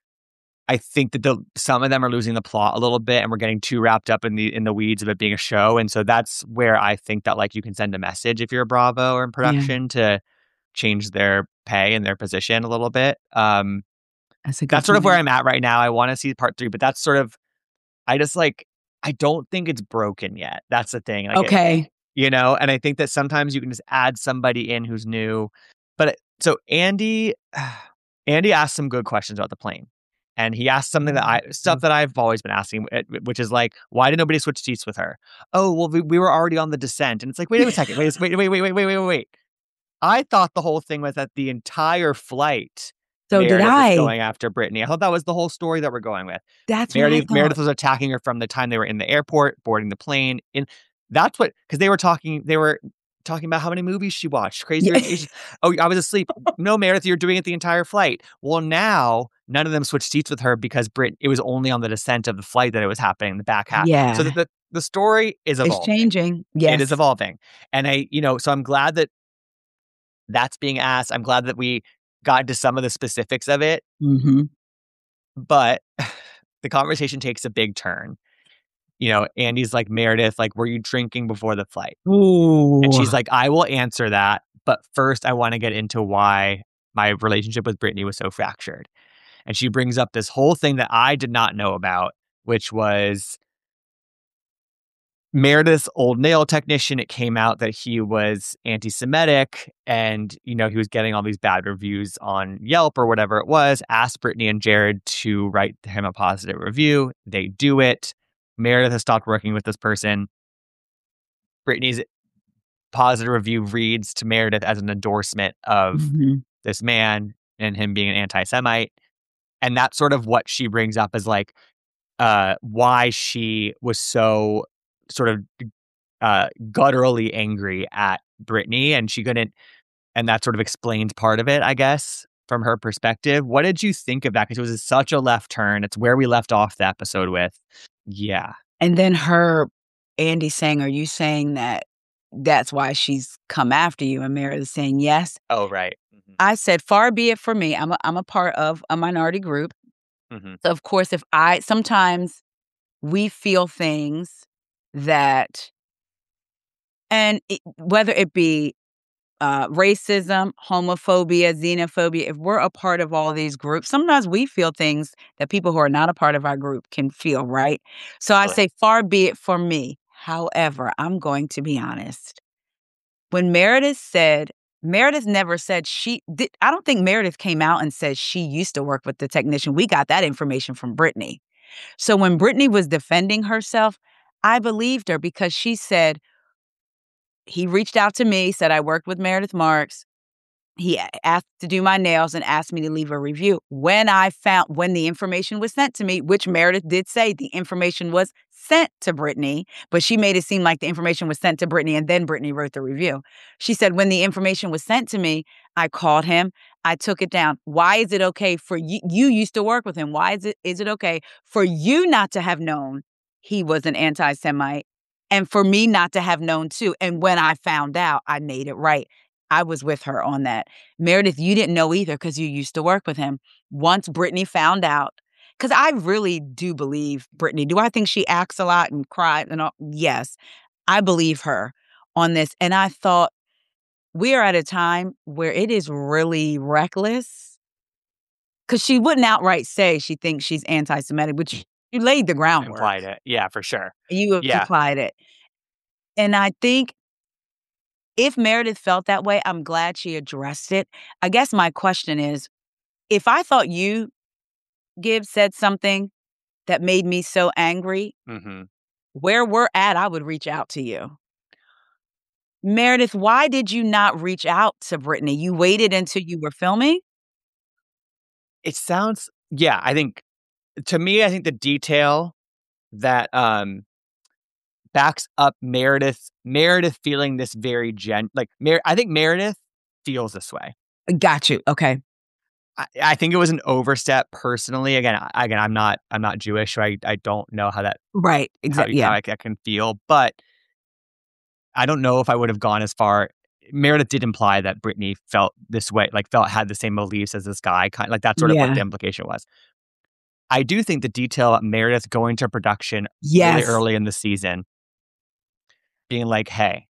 I think that the some of them are losing the plot a little bit, and we're getting too wrapped up in the in the weeds of it being a show. And so that's where I think that like you can send a message if you're a Bravo or in production to change their pay and their position a little bit. Um, That's a good that's sort of where point. I'm at right now. I want to see part three, but that's sort of, I just like, I don't think it's broken yet. That's the thing. Like it- Okay. you know, and I think that sometimes you can just add somebody in who's new. But so Andy, Andy asked some good questions about the plane. And he asked something that I, stuff that I've always been asking, eh, which is like, why did nobody switch seats with her? Oh, well, we, we were already on the descent. And it's like, wait a second, wait, wait, wait, wait, wait, wait, wait, wait. I thought the whole thing was that the entire flight, So did Meredith I. was going after Brittany. I thought that was the whole story that we're going with. That's what I Meredith, thought. Meredith was attacking her from the time they were in the airport, boarding the plane. And that's what, because they were talking, they were talking about how many movies she watched. Crazy Yeah. Rich Asians. Oh, I was asleep. No, Meredith, you're doing it the entire flight. Well, now none of them switched seats with her because Brit, it was only on the descent of the flight that it was happening in the back half. Yeah. So that the, the story is It's evolving. changing. Yes. It is evolving. And I, you know, so I'm glad that that's being asked. I'm glad that we got into some of the specifics of it. Mm-hmm. But the conversation takes a big turn. You know, Andy's like, Meredith, like, were you drinking before the flight? Ooh. And she's like, I will answer that. But first, I want to get into why my relationship with Brittany was so fractured. And she brings up this whole thing that I did not know about, which was Meredith's old nail technician. It came out that he was anti-Semitic and, you know, he was getting all these bad reviews on Yelp or whatever it was. Asked Brittany and Jared to write him a positive review. They do it. Meredith has stopped working with this person. Brittany's positive review reads to Meredith as an endorsement of Mm-hmm. this man and him being an anti-Semite. And that's sort of what she brings up as like uh, why she was so sort of uh, gutturally angry at Brittany, and she couldn't, and that sort of explains part of it, I guess, from her perspective. What did you think of that? Because it was such a left turn. It's where we left off the episode with. Yeah. And then her, Andy saying, are you saying that that's why she's come after you? And Meredith saying yes. Oh, right. Mm-hmm. I said, far be it from me. I'm a, I'm a part of a minority group. Mm-hmm. So, of course, if I, sometimes we feel things that, and it, whether it be uh, racism, homophobia, xenophobia, if we're a part of all these groups, sometimes we feel things that people who are not a part of our group can feel, right? So I say, far be it from me. However, I'm going to be honest. When Meredith said, Meredith never said she did. I don't think Meredith came out and said she used to work with the technician. We got that information from Brittany. So when Brittany was defending herself, I believed her because she said, he reached out to me, said I worked with Meredith Marks. He asked to do my nails and asked me to leave a review. When I found, when the information was sent to me, which Meredith did say the information was sent to Brittany, but she made it seem like the information was sent to Brittany and then Brittany wrote the review. She said, when the information was sent to me, I called him. I took it down. Why is it okay for you? You used to work with him. Why is it, is it okay for you not to have known he was an anti-Semite and for me not to have known too? And when I found out, I made it right. I was with her on that. Meredith, you didn't know either because you used to work with him. Once Brittany found out, because I really do believe Brittany. Do I think she acts a lot and cries and all? Yes, I believe her on this. And I thought we are at a time where it is really reckless because she wouldn't outright say she thinks she's anti-Semitic, but you, you laid the groundwork. Implied it. Yeah, for sure. You yeah. implied it. And I think if Meredith felt that way, I'm glad she addressed it. I guess my question is, if I thought you, Gibbs, said something that made me so angry, mm-hmm. where we're at, I would reach out to you. Meredith, why did you not reach out to Brittany? You waited until you were filming? It sounds, yeah, I think, to me, I think the detail that um, backs up Meredith, Meredith feeling this very gen, like, Mer- I think Meredith feels this way. Got you. Okay. I, I think it was an overstep personally. Again, I, again, I'm not, I'm not Jewish, so I, I don't know how that, right, exactly, how, yeah, how I, I can feel, but I don't know if I would have gone as far. Meredith did imply that Brittany felt this way, like felt had the same beliefs as this guy, kind of, like that's sort of yeah. what the implication was. I do think the detail of Meredith going to production yes. really early in the season, being like, hey,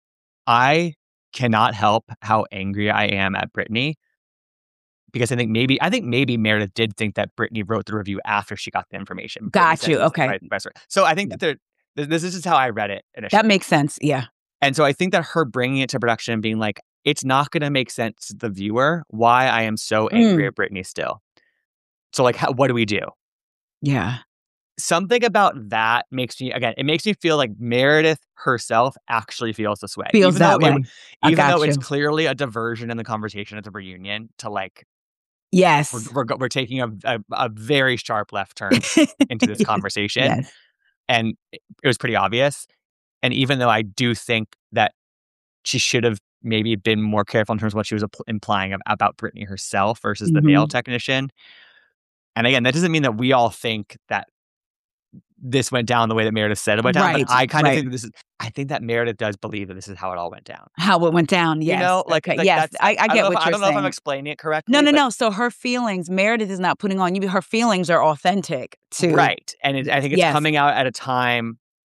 I cannot help how angry I am at Brittany. Because I think maybe, I think maybe Meredith did think that Brittany wrote the review after she got the information. Got you. Okay. Right, right, right. So I think yeah. that there, this is just how I read it initially. That makes sense. Yeah. And so I think that her bringing it to production and being like, it's not going to make sense to the viewer why I am so angry mm. at Brittany still. So like, how, what do we do? Yeah. Something about that makes me, again, it makes me feel like Meredith herself actually feels this way. Feels even that though way. It, even though you. It's clearly a diversion in the conversation at the reunion to like, yes, we're, we're, we're taking a, a, a very sharp left turn into this conversation. Yes. And it was pretty obvious. And even though I do think that she should have maybe been more careful in terms of what she was implying about Brittany herself versus mm-hmm. the nail technician. And again, that doesn't mean that we all think that this went down the way that Meredith said it went down. Right, but I kind of right. think this is, I think that Meredith does believe that this is how it all went down. How it went down, yes. You know, like, okay. like yes, I, I get I what if, you're I don't know saying. if I'm explaining it correctly. No, no, but, no. So her feelings, Meredith is not putting on you. Her feelings are authentic to. Right. And it, I think it's yes. coming out at a time,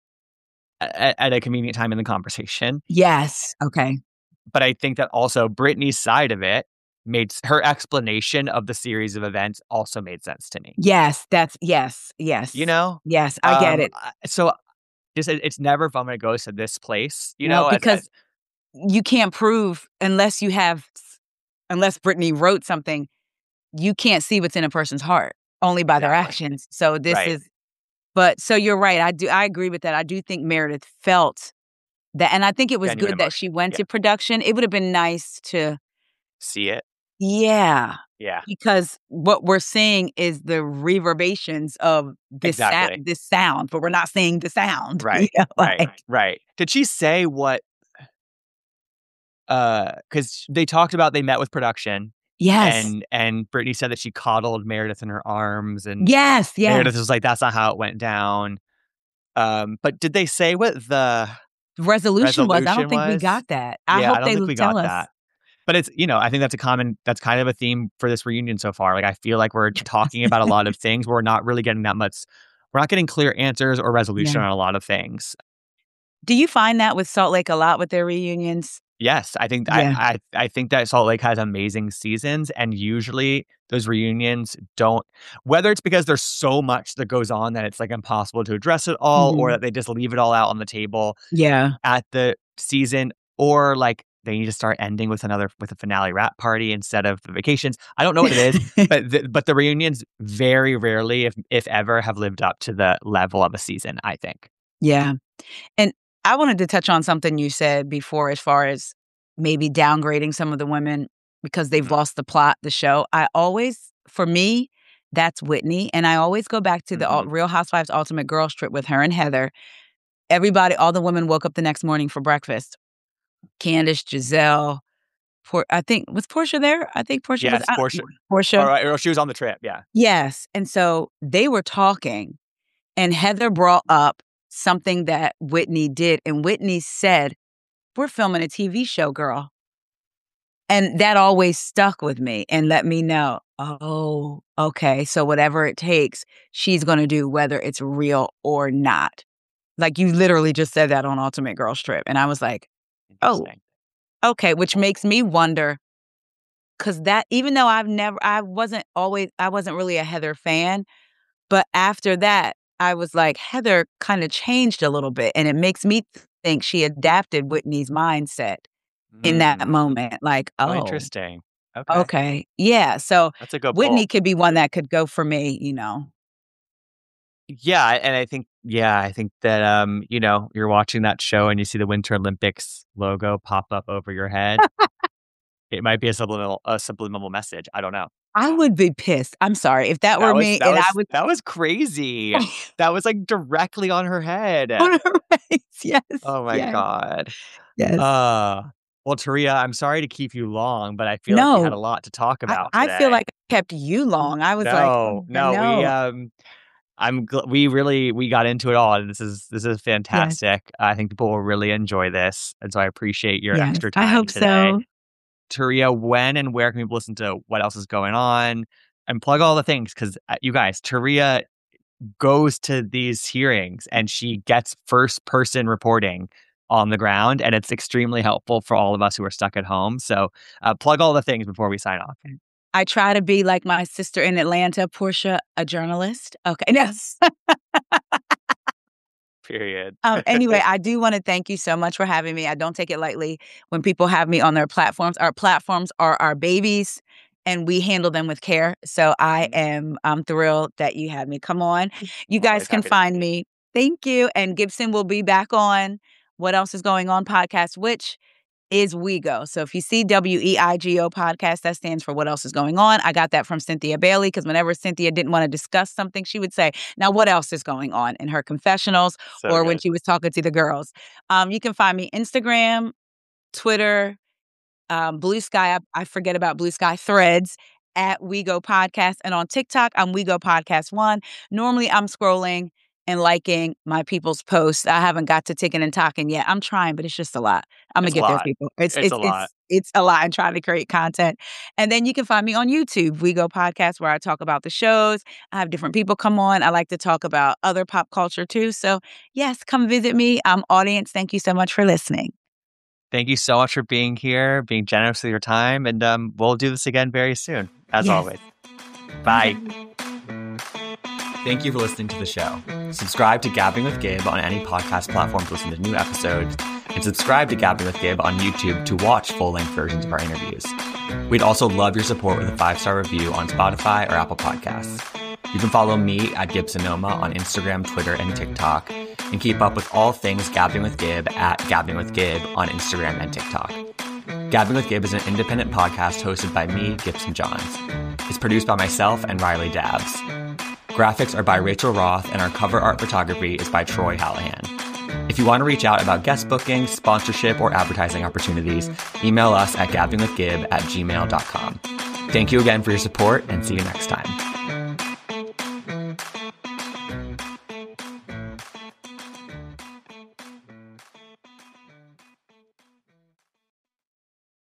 at, at a convenient time in the conversation. Yes. Okay. But I think that also Brittany's side of it made her explanation of the series of events also made sense to me. Yes, that's yes, yes. You know? Yes, I get um, it. So just it's never fun when it goes to this place, you no, know, because as, as, you can't prove unless you have, unless Brittany wrote something, you can't see what's in a person's heart only by exactly. their actions. So this right. is, but so you're right. I do. I agree with that. I do think Meredith felt that, and I think it was Genuine good emotion. that she went yeah. to production. It would have been nice to see it. Yeah. Yeah. Because what we're seeing is the reverberations of this, exactly. sa- this sound, but we're not seeing the sound. Right. You know, like, right. Right. Did she say what? Uh, because they talked about they met with production. Yes. And and Brittany said that she coddled Meredith in her arms. And yes, yes. Meredith was like, that's not how it went down. Um, but did they say what the resolution, resolution was? I don't think was? we got that. I yeah, hope I don't they think we tell got us. that. But it's, you know, I think that's a common, that's kind of a theme for this reunion so far. Like, I feel like we're talking about a lot of things. We're not really getting that much, we're not getting clear answers or resolution yeah. on a lot of things. Do you find that with Salt Lake a lot with their reunions? Yes, I think Yeah. I, I I think that Salt Lake has amazing seasons, and usually those reunions don't. Whether it's because there's so much that goes on that it's like impossible to address it all, Mhm. or that they just leave it all out on the table Yeah. at the season, or like they need to start ending with another with a finale wrap party instead of the vacations. I don't know what it is, but the, but the reunions very rarely, if if ever, have lived up to the level of a season, I think. Yeah, and I wanted to touch on something you said before as far as maybe downgrading some of the women because they've lost the plot, the show. I always, for me, that's Whitney. And I always go back to the mm-hmm. Real Housewives Ultimate Girls Trip with her and Heather. Everybody, all the women woke up the next morning for breakfast. Candace, Giselle, Por- I think, was Portia there? I think Portia yes, was out. Portia. Portia. Or, or she was on the trip, yeah. Yes. And so they were talking and Heather brought up something that Whitney did. And Whitney said, we're filming a T V show, girl. And that always stuck with me and let me know, oh, okay. So whatever it takes, she's going to do, whether it's real or not. Like you literally just said that on Ultimate Girls Trip. And I was like, oh, okay. Which makes me wonder, because that, even though I've never, I wasn't always, I wasn't really a Heather fan. But after that, I was like, Heather kind of changed a little bit. And it makes me think she adapted Whitney's mindset mm. in that moment. Like, oh, oh interesting. Okay. Okay. Yeah. So that's a good Whitney pull. could be one that could go for me, you know. Yeah. And I think, yeah, I think that, um, you know, you're watching that show and you see the Winter Olympics logo pop up over your head. It might be a subliminal, a subliminal message. I don't know. I would be pissed. I'm sorry. If that, that were was, me that and was, I would. That was crazy. That was like directly on her head. On her face. Yes. Oh my yes. God. Yes. Uh, well, Taria, I'm sorry to keep you long, but I feel no, like we had a lot to talk about. I, today. I feel like I kept you long. I was no, like, oh, no, no, we, um, I'm, gl- we really, we got into it all. And this is, this is fantastic. Yes. I think people will really enjoy this. And so I appreciate your yes, extra time I hope today. so. Taria, when and where can people listen to what else is going on and plug all the things? Because uh, you guys, Taria goes to these hearings and she gets first person reporting on the ground. And it's extremely helpful for all of us who are stuck at home. So uh, plug all the things before we sign off. I try to be like my sister in Atlanta, Portia, a journalist. Okay. Yes. Period. um, anyway, I do want to thank you so much for having me. I don't take it lightly when people have me on their platforms. Our platforms are our babies and we handle them with care. So I am I'm thrilled that you had me. Come on. You guys can find me. Thank you. And Gibson will be back on What Else Is Going On podcast, which is WeGo. So if you see W E I G O podcast, that stands for What Else Is Going On. I got that from Cynthia Bailey because whenever Cynthia didn't want to discuss something, she would say, now what else is going on in her confessionals so or good. When she was talking to the girls. Um, you can find me Instagram, Twitter, um, Blue Sky. I, I forget about Blue Sky, Threads at WeGo Podcast. And on TikTok, I'm WeGo Podcast One. Normally I'm scrolling and liking my people's posts. I haven't got to ticking and talking yet. I'm trying, but it's just a lot. I'm going to get there, people. It's, it's, it's a lot. It's, it's a lot. I'm trying to create content. And then you can find me on YouTube, WeGo Podcast, where I talk about the shows. I have different people come on. I like to talk about other pop culture too. So yes, come visit me. Um, audience, thank you so much for listening. Thank you so much for being here, being generous with your time. And um, we'll do this again very soon, as yes. always. Bye. Thank you for listening to the show. Subscribe to Gabbing with Gabe on any podcast platform to listen to new episodes, and subscribe to Gabbing with Gabe on YouTube to watch full-length versions of our interviews. We'd also love your support with a five-star review on Spotify or Apple Podcasts. You can follow me at Gibsonoma on Instagram, Twitter, and TikTok, and keep up with all things Gabbing with Gabe at Gabbing with Gabe on Instagram and TikTok. Gabbing with Gabe is an independent podcast hosted by me, Gibson Johns. It's produced by myself and Riley Dabbs. Graphics are by Rachel Roth, and our cover art photography is by Troy Hallahan. If you want to reach out about guest bookings, sponsorship, or advertising opportunities, email us at gabbingwithgib at gmail dot com. Thank you again for your support, and see you next time.